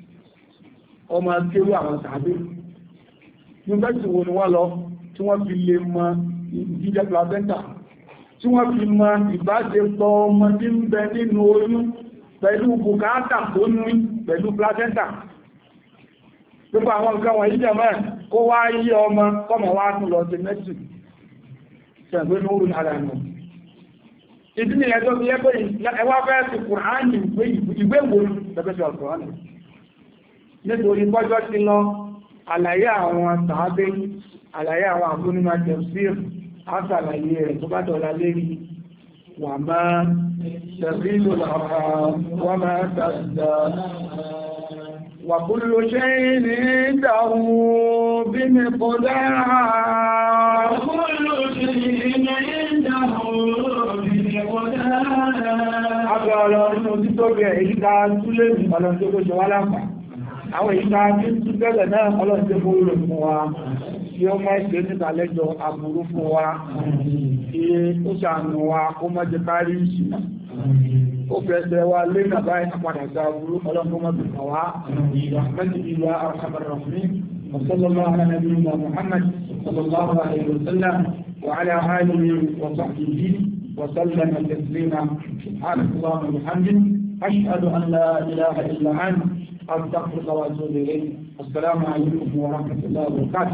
ọmọ kéwú àwọn tàbí yunifásitì wo ni wọ́n lọ tí wọ́n fi lè mọ jíjẹ́ placenta tí wọ́n fi mọ ìbáṣepọ̀ ọmọ tí ń bẹ nínú oyún pẹ̀lú bùkátà tó ní pẹ̀lú placenta gbogbo àwọn nǹkan wọ̀nyí jẹ́ mẹ́ kó wá yí ọmọ kọmọ wá tún lọ sí mẹ́sì ṣẹ̀gbé ní oòrùn ara ẹ̀nà ìdí ni ẹjọ́ fi yẹ́ pé ẹwà fẹ́ ti Kùránì ìwé wo lẹ́gbẹ́sẹ̀ Kùránì nítorí pọ́jọ́ ti lọ àlàyé àwọn tàbí àlàyé àwọn àbúnímọ̀ tafsir àṣàlàyé rẹ̀ tó bá dọ̀la lérí wà máa tẹ̀sílò wà máa tàṣà wà kúlò ṣe ní ìdáhùn bí mi kò dára kúlò ṣe ní ìdáhùn bí mi kò dára agbára ọ̀rọ̀ títóbi ẹ̀ èyí ká túlé ní ọlọ́run tó ṣe wá lápá àwọn èyí ká tí ń tún bẹ́ẹ̀ náà ọlọ́run tó kó rò fún wa tí ó mọ́ ìṣẹ́ níta lẹ́jọ aburú fún wa kí ó ṣàánú wa kó mọ́ jẹ kárí ìṣìnà ó fẹ́ẹ̀ṣẹ́ wa lé nàbá ìpàdà sí aburú ọlọ́run mọ́ bìkà wá mẹ́jì ìwà àrùsàbàràfin وصلى الله على نبينا محمد صلى الله عليه وسلم وعلى آله وصحبه وسلم تسليما سبحانك اللهم وبحمدك أشهد أن لا إله إلا أنت أستغفرك وأتوب إليك السلام عليكم ورحمة الله وبركاته